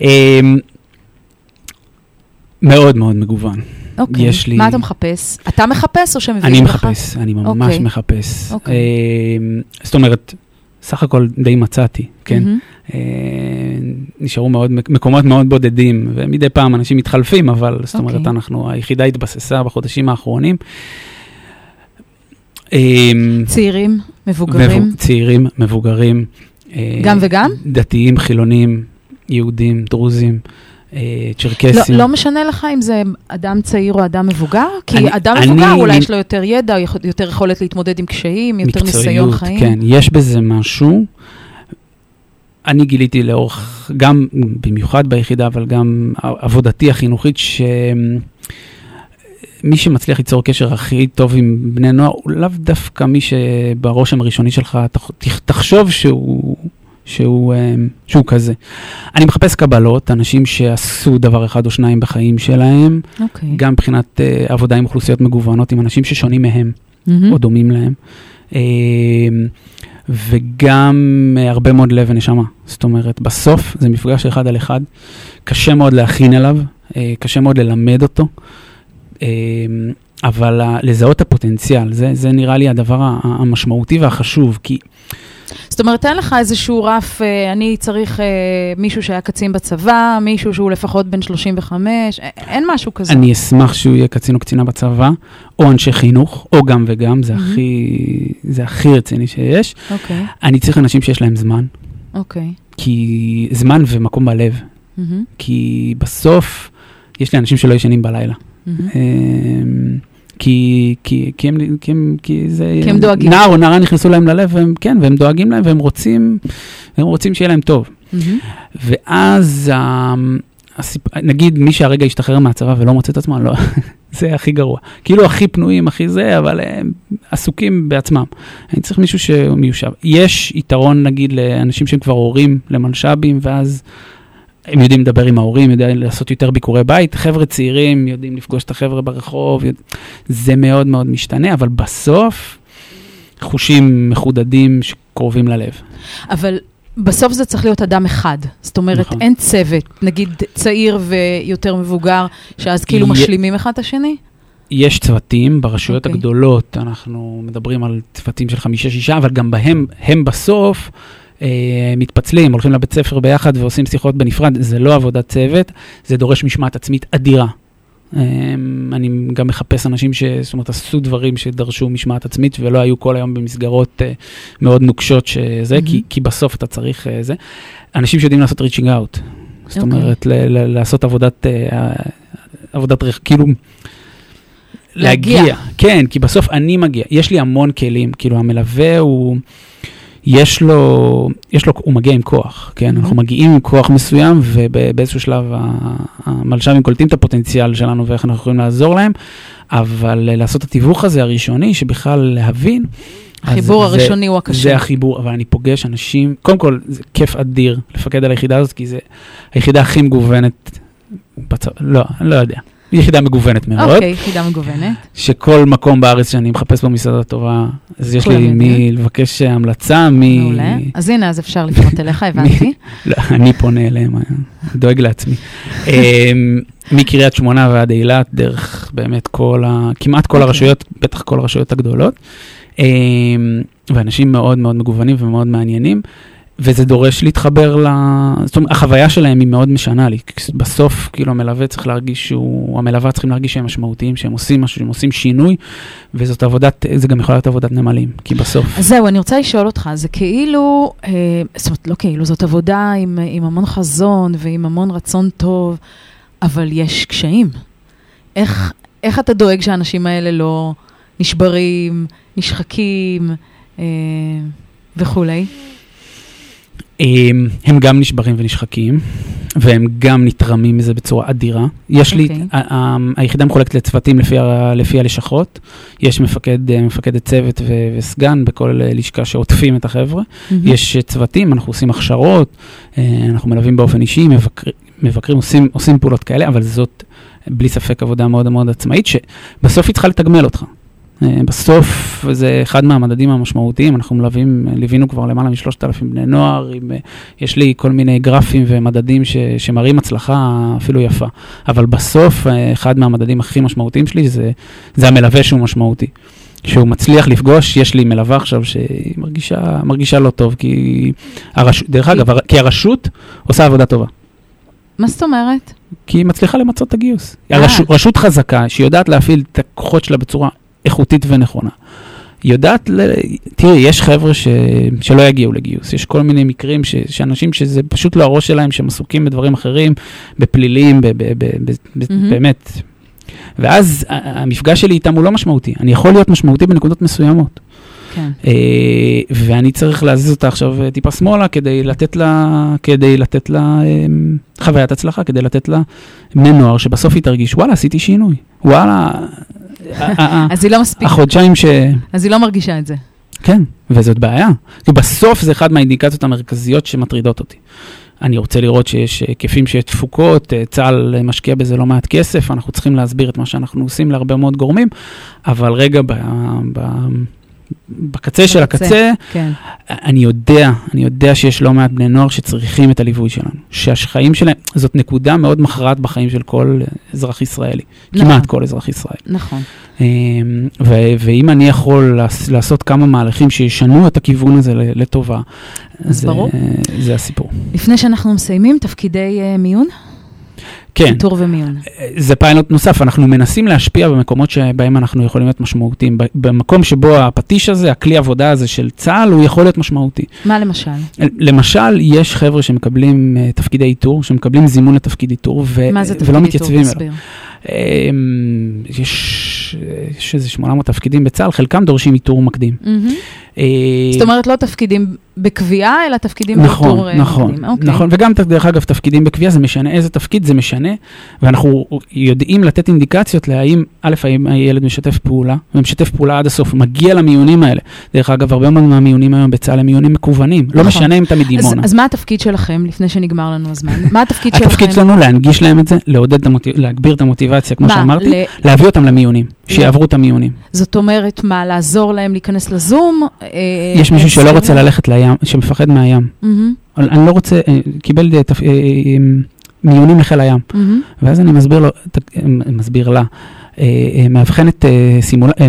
מאוד מאוד מגוון. אוקיי. מה אתה מחפש? אתה מחפש או שמביאים לך? אני מחפש, אני ממש מחפש. זאת אומרת, סך הכל די מצאתי, כן? נשארו מקומות מאוד בודדים, ומדי פעם אנשים מתחלפים, אבל זאת אומרת, אנחנו, היחידה התבססה בחודשים האחרונים. צעירים, מבוגרים? צעירים, מבוגרים. גם וגם? דתיים, חילונים, יהודים, דרוזים, צ'רקסים. לא, לא משנה לך אם זה אדם צעיר או אדם מבוגר? כי אני, אדם אני, מבוגר אני, אולי אני, יש לו יותר ידע, יותר יכולת להתמודד עם קשיים, יותר ניסיון חיים. כן, יש בזה משהו. אני גיליתי לאורך, גם במיוחד ביחידה, אבל גם עבודתי החינוכית, ש... מי שמצליח ליצור קשר הכי טוב עם בני נוער, הוא לאו דווקא מי שברושם הראשוני שלך תחשוב שהוא, שהוא, שהוא כזה. אני מחפש קבלות, אנשים שעשו דבר אחד או שניים בחיים שלהם, okay. גם מבחינת uh, עבודה עם אוכלוסיות מגוונות, עם אנשים ששונים מהם, mm-hmm. או דומים להם, uh, וגם uh, הרבה מאוד לב ונשמה. זאת אומרת, בסוף זה מפגש אחד על אחד, קשה מאוד להכין אליו, uh, קשה מאוד ללמד אותו, אבל לזהות הפוטנציאל, זה, זה נראה לי הדבר המשמעותי והחשוב, כי... זאת אומרת, אין לך איזשהו רף, אני צריך מישהו שהיה קצין בצבא, מישהו שהוא לפחות בן שלושים וחמש, אין משהו כזה. אני אשמח שהוא יהיה קצין או קצינה בצבא, או אנשי חינוך, או גם וגם, זה הכי, זה הכי רציני שיש. אוקיי. אני צריך אנשים שיש להם זמן. אוקיי. כי זמן ומקום בלב. כי בסוף, יש לי אנשים שלא ישנים בלילה. כי כי כי הם כי הם כי זה נער או נערה נכנסו להם ללב, והם כן, והם דואגים להם, והם רוצים הם רוצים שיהיה להם טוב. ואז נגיד מי שהרגע ישתחרר מהצבא ולא מוצא את עצמו, לא זה הכי גרוע. כאילו הכי פנויים, הכי זה, אבל הם עסוקים בעצמם. אני צריך מישהו שהוא מיושב. יש יתרון, נגיד, לאנשים שהם כבר הורים למלשבים, ואז הם יודעים לדבר עם ההורים, יודעים לעשות יותר ביקורי בית. חבר'ה צעירים יודעים לפגוש את החבר'ה ברחוב. יודע... זה מאוד מאוד משתנה, אבל בסוף, חושים מחודדים שקרובים ללב. אבל בסוף זה צריך להיות אדם אחד. זאת אומרת, נכון. אין צוות, נגיד צעיר ויותר מבוגר, שאז כאילו י... משלימים אחד את השני? יש צוותים, ברשויות okay. הגדולות, אנחנו מדברים על צוותים של חמישה, שישה, אבל גם בהם, הם בסוף אה, מתפצלים, הולכים לבית ספר ביחד ועושים שיחות בנפרד. זה לא עבודת צוות, זה דורש משמעת עצמית אדירה. אני גם מחפש אנשים ש, זאת אומרת, עשו דברים שדרשו משמעת עצמית, ולא היו כל היום במסגרות מאוד נוקשות שזה, כי, כי בסוף אתה צריך זה. אנשים שיודעים לעשות reaching out. זאת אומרת, לעשות עבודת, עבודת, כאילו, להגיע. כן, כי בסוף אני מגיע. יש לי המון כלים, כאילו, המלווה הוא... יש לו, יש לו, הוא מגיע עם כוח, כן? אנחנו מגיעים עם כוח מסוים, ובאיזשהו שלב המלש"בים קולטים את הפוטנציאל שלנו, ואיך אנחנו יכולים לעזור להם, אבל לעשות את התיווך הזה הראשוני, שבכלל להבין... החיבור הראשוני הוא הקשה. זה החיבור, אבל אני פוגש אנשים, קודם כל, זה כיף אדיר לפקד על היחידה הזאת, כי זה היחידה הכי מגוונת, לא, אני לא יודע. יחידה מגוונת מאוד. אוקיי, יחידה מגוונת. שכל מקום בארץ שאני מחפש בו מסעדה טובה, אז יש לי מי לבקש המלצה, מי... מעולה. אז הנה, אז אפשר לפנות אליך, הבנתי. לא, אני פונה אליהם, דואג לעצמי. מקריית שמונה ועד אילת, דרך באמת כל ה... כמעט כל הרשויות, בטח כל הרשויות הגדולות, ואנשים מאוד מאוד מגוונים ומאוד מעניינים, וזה דורש להתחבר ל... זאת אומרת, החוויה שלהם היא מאוד משנה לי. בסוף, כאילו, המלווה צריך להרגיש שהוא... המלווה צריכים להרגיש שהם משמעותיים, שהם עושים משהו, שהם עושים שינוי, וזאת עבודת... זה גם יכול להיות עבודת נמלים, כי בסוף... אז זהו, אני רוצה לשאול אותך, זה כאילו... אה, זאת אומרת, לא כאילו, זאת עבודה עם, עם המון חזון ועם המון רצון טוב, אבל יש קשיים. איך, איך אתה דואג שהאנשים האלה לא נשברים, נשחקים, אה, וכולי? הם גם נשברים ונשחקים, והם גם נתרמים מזה בצורה אדירה. יש לי, היחידה מחולקת לצוותים לפי הלשכות, יש מפקד, מפקדת צוות וסגן בכל לשכה שעוטפים את החבר'ה. יש צוותים, אנחנו עושים הכשרות, אנחנו מלווים באופן אישי, מבקרים, עושים, עושים פעולות כאלה, אבל זאת בלי ספק עבודה מאוד מאוד עצמאית, שבסוף היא צריכה לתגמל אותך. בסוף זה אחד מהמדדים המשמעותיים, אנחנו מלווים, ליווינו כבר למעלה משלושת אלפים בני נוער, עם, יש לי כל מיני גרפים ומדדים ש, שמראים הצלחה אפילו יפה, אבל בסוף אחד מהמדדים הכי משמעותיים שלי זה, זה המלווה שהוא משמעותי, שהוא מצליח לפגוש. יש לי מלווה עכשיו שהיא מרגישה, מרגישה לא טוב, כי הרשות, דרך אגב, כי הרשות עושה עבודה טובה. מה זאת אומרת? כי היא מצליחה למצות את הגיוס. הרשות, רשות חזקה שיודעת להפעיל את הכוחות שלה בצורה איכותית ונכונה. יודעת, ל... תראי, יש חבר'ה ש... שלא יגיעו לגיוס. יש כל מיני מקרים ש... שאנשים שזה פשוט לא הראש שלהם, שהם עסוקים בדברים אחרים, בפלילים, ב... ב... ב... ב... mm-hmm. באמת. ואז המפגש שלי איתם הוא לא משמעותי. אני יכול להיות משמעותי בנקודות מסוימות. כן. ואני צריך להזיז אותה עכשיו טיפה שמאלה, כדי לתת לה, כדי לתת לה חוויית הצלחה, כדי לתת לה בני נוער, שבסוף היא תרגיש, וואלה, עשיתי שינוי. וואלה, אז היא לא מספיק. החודשיים ש... אז היא לא מרגישה את זה. כן, וזאת בעיה. כי בסוף זה אחד מהאינדיקציות המרכזיות שמטרידות אותי. אני רוצה לראות שיש היקפים שיש תפוקות, צה"ל משקיע בזה לא מעט כסף, אנחנו צריכים להסביר את מה שאנחנו עושים להרבה מאוד גורמים, אבל רגע ב... ב... בקצה של הקצה, כן. אני יודע, אני יודע שיש לא מעט בני נוער שצריכים את הליווי שלנו. שהחיים שלהם, זאת נקודה מאוד מכרעת בחיים של כל אזרח ישראלי. נכון. כמעט כל אזרח ישראלי. נכון. ו- ואם אני יכול לעשות כמה מהלכים שישנו את הכיוון הזה לטובה, אז זה, ברור. זה הסיפור. לפני שאנחנו מסיימים, תפקידי uh, מיון? כן. איתור ומיון. זה פיילוט נוסף, אנחנו מנסים להשפיע במקומות שבהם אנחנו יכולים להיות משמעותיים. במקום שבו הפטיש הזה, הכלי עבודה הזה של צה"ל, הוא יכול להיות משמעותי. מה למשל? למשל, יש חבר'ה שמקבלים uh, תפקידי איתור, שמקבלים זימון לתפקיד איתור, ו- מה זה תפקיד ולא איתור? מתייצבים. תסביר. יש יש, יש איזה שמונה מאות תפקידים בצה"ל, חלקם דורשים איתור מקדים. זאת אומרת, לא תפקידים בקביעה, אלא תפקידים נכון, באיתור נכון, מקדים. אוקיי. נכון, וגם דרך אגב, תפקידים בקביעה זה משנה, איזה תפקיד זה משנה, ואנחנו יודעים לתת אינדיקציות להאם, א', האם הילד משתף פעולה, ומשתף פעולה עד הסוף, מגיע למיונים האלה. דרך אגב, הרבה מאוד מהמיונים היום בצה"ל הם מיונים מקוונים, לא משנה אם אתה מדימונה. אז מה התפקיד שלכם, לפני שנגמר לנו הזמן? מה התפקיד שלכם? התפקיד שלנו להנגיש להם את זה, לעודד, להגביר את המוטיבציה, כמו שאמרתי, להביא אותם למיונים, שיעברו את המיונים. זאת אומרת, מה, לעזור להם להיכנס לזום? יש מישהו שלא רוצה ללכת לים, שמפחד מהים. אני לא רוצה, קיבל מיונים לחיל הים. ואז אני מסביר לו, מסביר לה, מאבחנת סימולטור,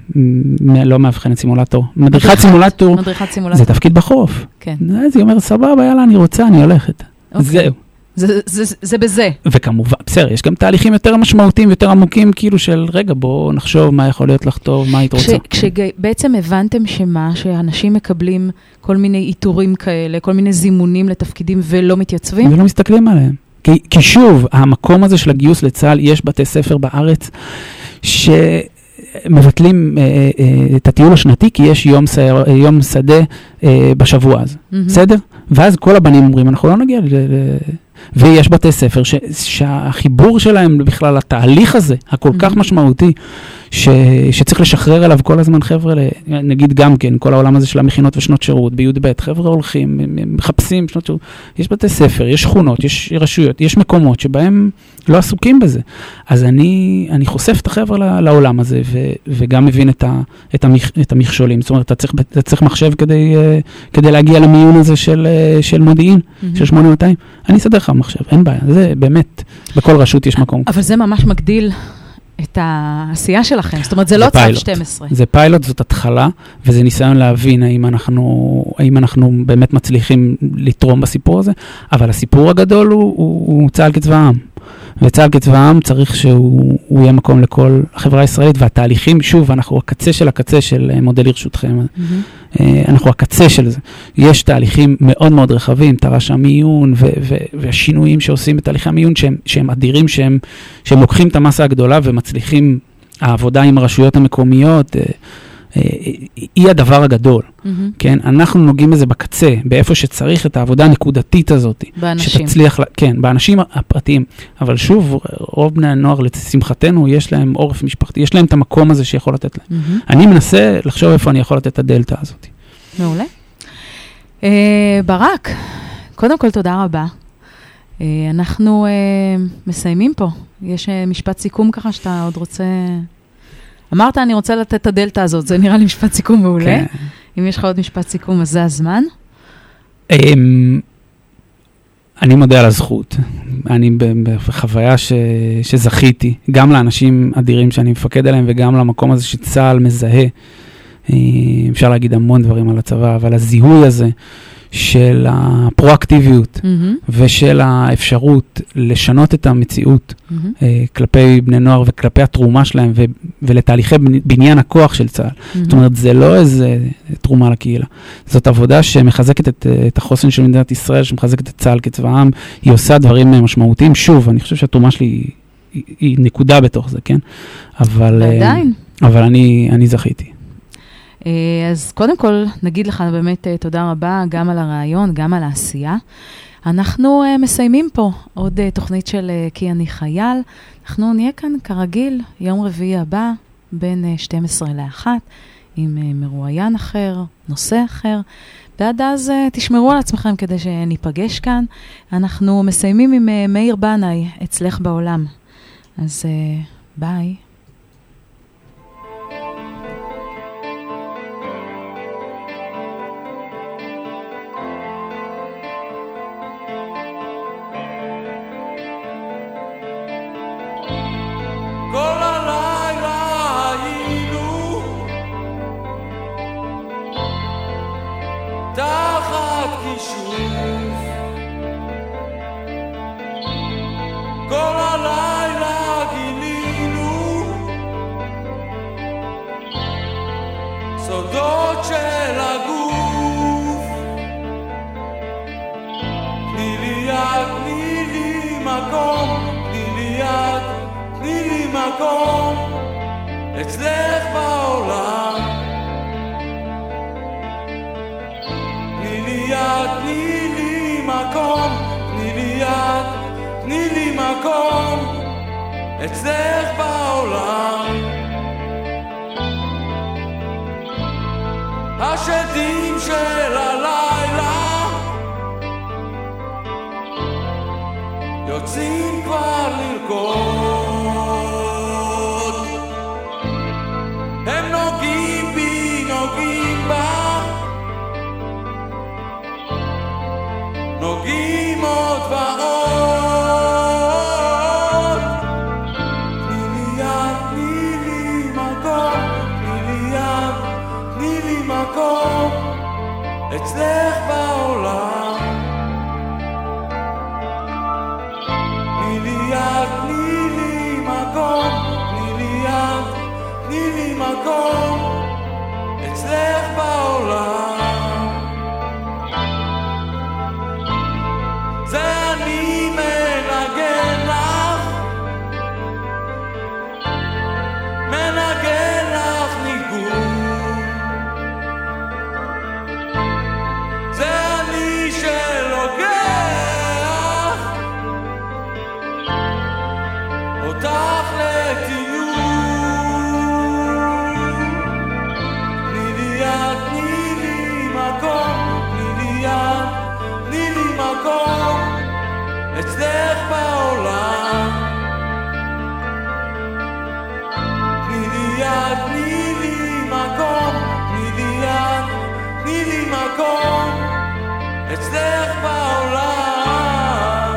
לא מאבחנת סימולטור, מדריכת סימולטור, זה תפקיד בחוף. אז היא אומרת, סבבה, יאללה, אני רוצה, אני הולכת. זהו. זה, זה, זה בזה. וכמובן, בסדר, יש גם תהליכים יותר משמעותיים, יותר עמוקים, כאילו של רגע, בוא נחשוב מה יכול להיות לך טוב, מה היית רוצה. כשבעצם הבנתם שמה, שאנשים מקבלים כל מיני איתורים כאלה, כל מיני זימונים לתפקידים ולא מתייצבים? ולא מסתכלים עליהם. כי, כי שוב, המקום הזה של הגיוס לצה"ל, יש בתי ספר בארץ, ש... מבטלים אה, אה, את הטיול השנתי, כי יש יום, סער, יום שדה אה, בשבוע הזה. Mm-hmm. בסדר? ואז כל הבנים אומרים, אנחנו לא נגיע ל... ל... ויש בתי ספר ש... שהחיבור שלהם בכלל, התהליך הזה, הכל כך mm-hmm. משמעותי, ש... שצריך לשחרר עליו כל הזמן חבר'ה, נגיד גם כן, כל העולם הזה של המכינות ושנות שירות, בי' ב', חבר'ה הולכים, מחפשים שנות שירות, יש בתי ספר, יש שכונות, יש רשויות, יש מקומות שבהם לא עסוקים בזה. אז אני, אני חושף את החבר'ה לעולם הזה, ו... וגם מבין את, ה... את, המכ... את המכשולים. זאת אומרת, אתה צריך, אתה צריך מחשב כדי, כדי להגיע למיון הזה של, של מודיעין, mm-hmm. של שמונה מאתיים. אני אסדר לך מחשב, אין בעיה. זה באמת, בכל רשות יש מקום. אבל זה ממש מגדיל את העשייה שלכם. זאת אומרת, זה לא צו שתים עשרה. זה פיילוט, זאת התחלה, וזה ניסיון להבין האם אנחנו, האם אנחנו באמת מצליחים לתרום בסיפור הזה, אבל הסיפור הגדול הוא, הוא, הוא צה"ל כצבא העם. וצה"ל כצבא העם צריך שהוא יהיה מקום לכל החברה הישראלית, והתהליכים, שוב, אנחנו הקצה של הקצה של מודל לרשותכם. Mm-hmm. אנחנו הקצה של זה. יש תהליכים מאוד מאוד רחבים, תר"ש המיון, ו- ו- והשינויים שעושים בתהליכי המיון, שהם, שהם אדירים, שהם, שהם לוקחים את המסה הגדולה, ומצליחים העבודה עם הרשויות המקומיות, היא הדבר הגדול. Mm-hmm. כן? אנחנו נוגעים בזה בקצה, באיפה שצריך את העבודה הנקודתית הזאת. באנשים. שתצליח, כן, באנשים הפרטיים. אבל שוב, רוב בני הנוער, לשמחתנו, יש להם עורף משפחתי, יש להם את המקום הזה שיכול לתת להם. Mm-hmm. אני מנסה לחשוב איפה אני יכול לתת את הדלטה הזאת. מעולה. אה, ברק, קודם כל תודה רבה. אה, אנחנו אה, מסיימים פה. יש אה, משפט סיכום ככה שאתה עוד רוצה... אמרת, אני רוצה לתת את הדלטה הזאת, זה נראה לי משפט סיכום מעולה. כן. אם יש לך עוד משפט סיכום, אז זה הזמן. אני מודה על הזכות. אני בחוויה ש... שזכיתי, גם לאנשים אדירים שאני מפקד עליהם, וגם למקום הזה שצה"ל מזהה. אפשר להגיד המון דברים על הצבא, אבל הזיהוי הזה של הפרואקטיביות mm-hmm. ושל האפשרות לשנות את המציאות mm-hmm. uh, כלפי בני נוער וכלפי התרומה שלהם ו- ולתהליכי בניין הכוח של צה"ל. Mm-hmm. זאת אומרת, זה לא איזה תרומה לקהילה. זאת עבודה שמחזקת את, את החוסן של מדינת ישראל, שמחזקת את צה"ל כצבא העם, היא עושה דברים משמעותיים. שוב, אני חושב שהתרומה שלי היא, היא, היא נקודה בתוך זה, כן? אבל, ועדיין. Uh, אבל אני, אני זכיתי. אז קודם כל נגיד לך באמת תודה רבה גם על הרעיון, גם על העשייה. אנחנו מסיימים פה עוד תוכנית של כי אני חייל. אנחנו נהיה כאן כרגיל יום רביעי הבא בין שתים עשרה לאחת עם מרואיין אחר, נושא אחר. ועד אז תשמרו על עצמכם כדי שניפגש כאן. אנחנו מסיימים עם מאיר בנאי, אצלך בעולם. אז ביי. כל הלילה היינו תחת כישוף, כל הלילה גילינו סודות של הגוף. תני לי יד, תני לי מקום, תני לי יד, תני לי מקום, אצלך בעולם. תני לי יד, תני לי מקום, תני לי יד, תני לי מקום, אצלך בעולם. השדים של הלילה יוצאים כבר לרקוד, הם נוגעים בי, נוגעים בה, נוגעים עוד ועוד. תני לי יד, תני לי מקום, תני לי יד, תני לי מקום, אצלך בעולם. תני לי יד, תני לי מקום, תני לי יד, תני לי מקום, אצלך בעולם. זה אני מנגן לך, מנגן לך ניגון, זה אני שלוגח אותך לטיול. תני לי יד, תני לי מקום, תני לי יד, תני לי מקום, אצלך בעולם. תני לי יד, תני לי מקום, תני לי יד, תני לי מקום, אצלך בעולם.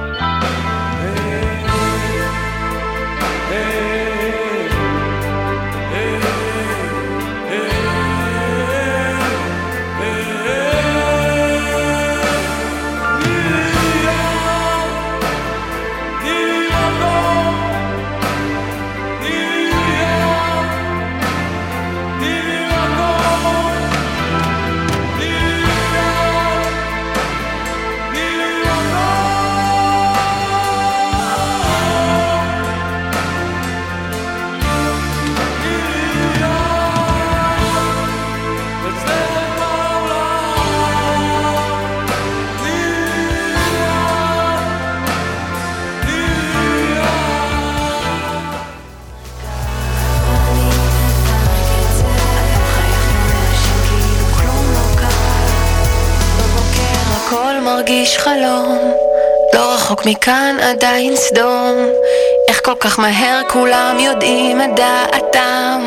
מרגיש חלום, לא רחוק מכאן עדיין סדום, איך כל כך מהר כולם יודעים את דעתם.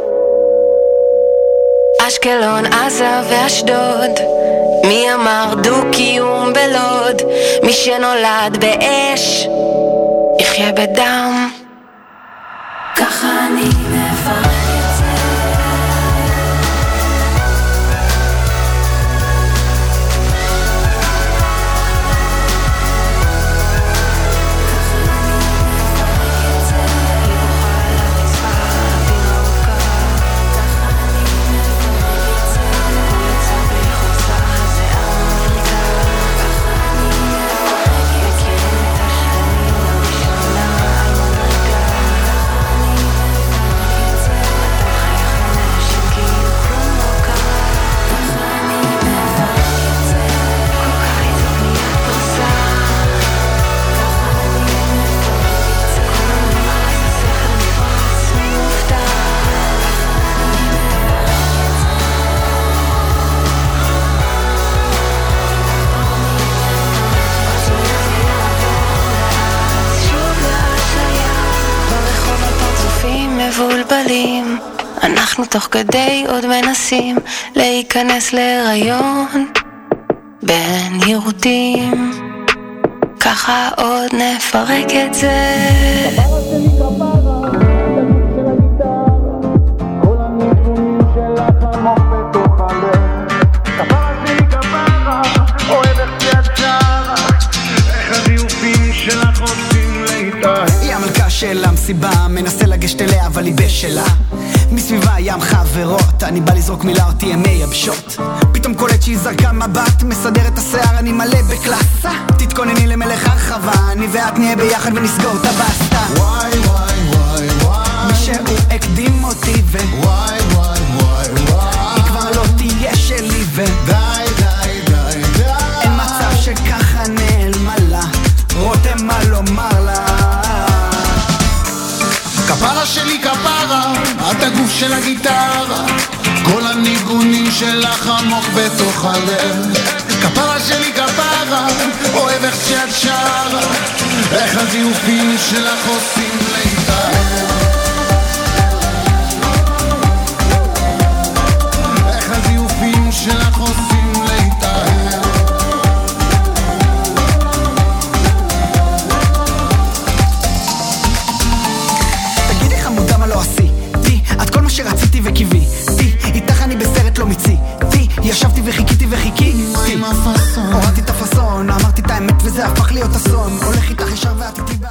אשקלון, עזה ואשדוד, מי אמר דו-קיום בלוד, מי שנולד באש יחיה בדם. ככה אני מפרק את זה. מבולבלים, אנחנו תוך כדי עוד מנסים להיכנס להיריון בין יירוטים, ככה עוד נפרק את זה. כפרה שלי כפרה, תגיד של הגיטרה, כל הניגונים שלך עמוק בתוך הלב. כפרה שלי כפרה, אוהב איך שיצרה, איך הדיופים שלך רוצים להתאהב. היא המלכה של המסיבה, מנסה לגשת אליה אבל היא בשלה. מסביבה ים חברות, אני בא לזרוק מילה אותי ימי יבשות. פתאום קולט שהיא זרקה מבט, מסדר את השיער, אני מלא בקלאסה. תתכונני למלך הרחבה, אני ואת נהיה ביחד ונסגור את הבסטה. וואי וואי וואי וואי, מי שהוא הקדים של הגיטרה, כל הניגונים שלך עמוק בתוך הלב. כפרה שלי כפרה, אוהב איך שאת שרה, איך הזיופים שלך עושים להתאהב. איך הזיופים שלך עושים להתאהב. תגידי חמודה מה לא עשיתי, את כל מה שרציתי וקיוויתי, איתך אני בסרט לא מציתי, ישבתי וחיכיתי וחיכיתי, הורדתי את הפסון, אמרתי את האמת וזה הפך להיות אסון, הולך איתך ישר ואת איתי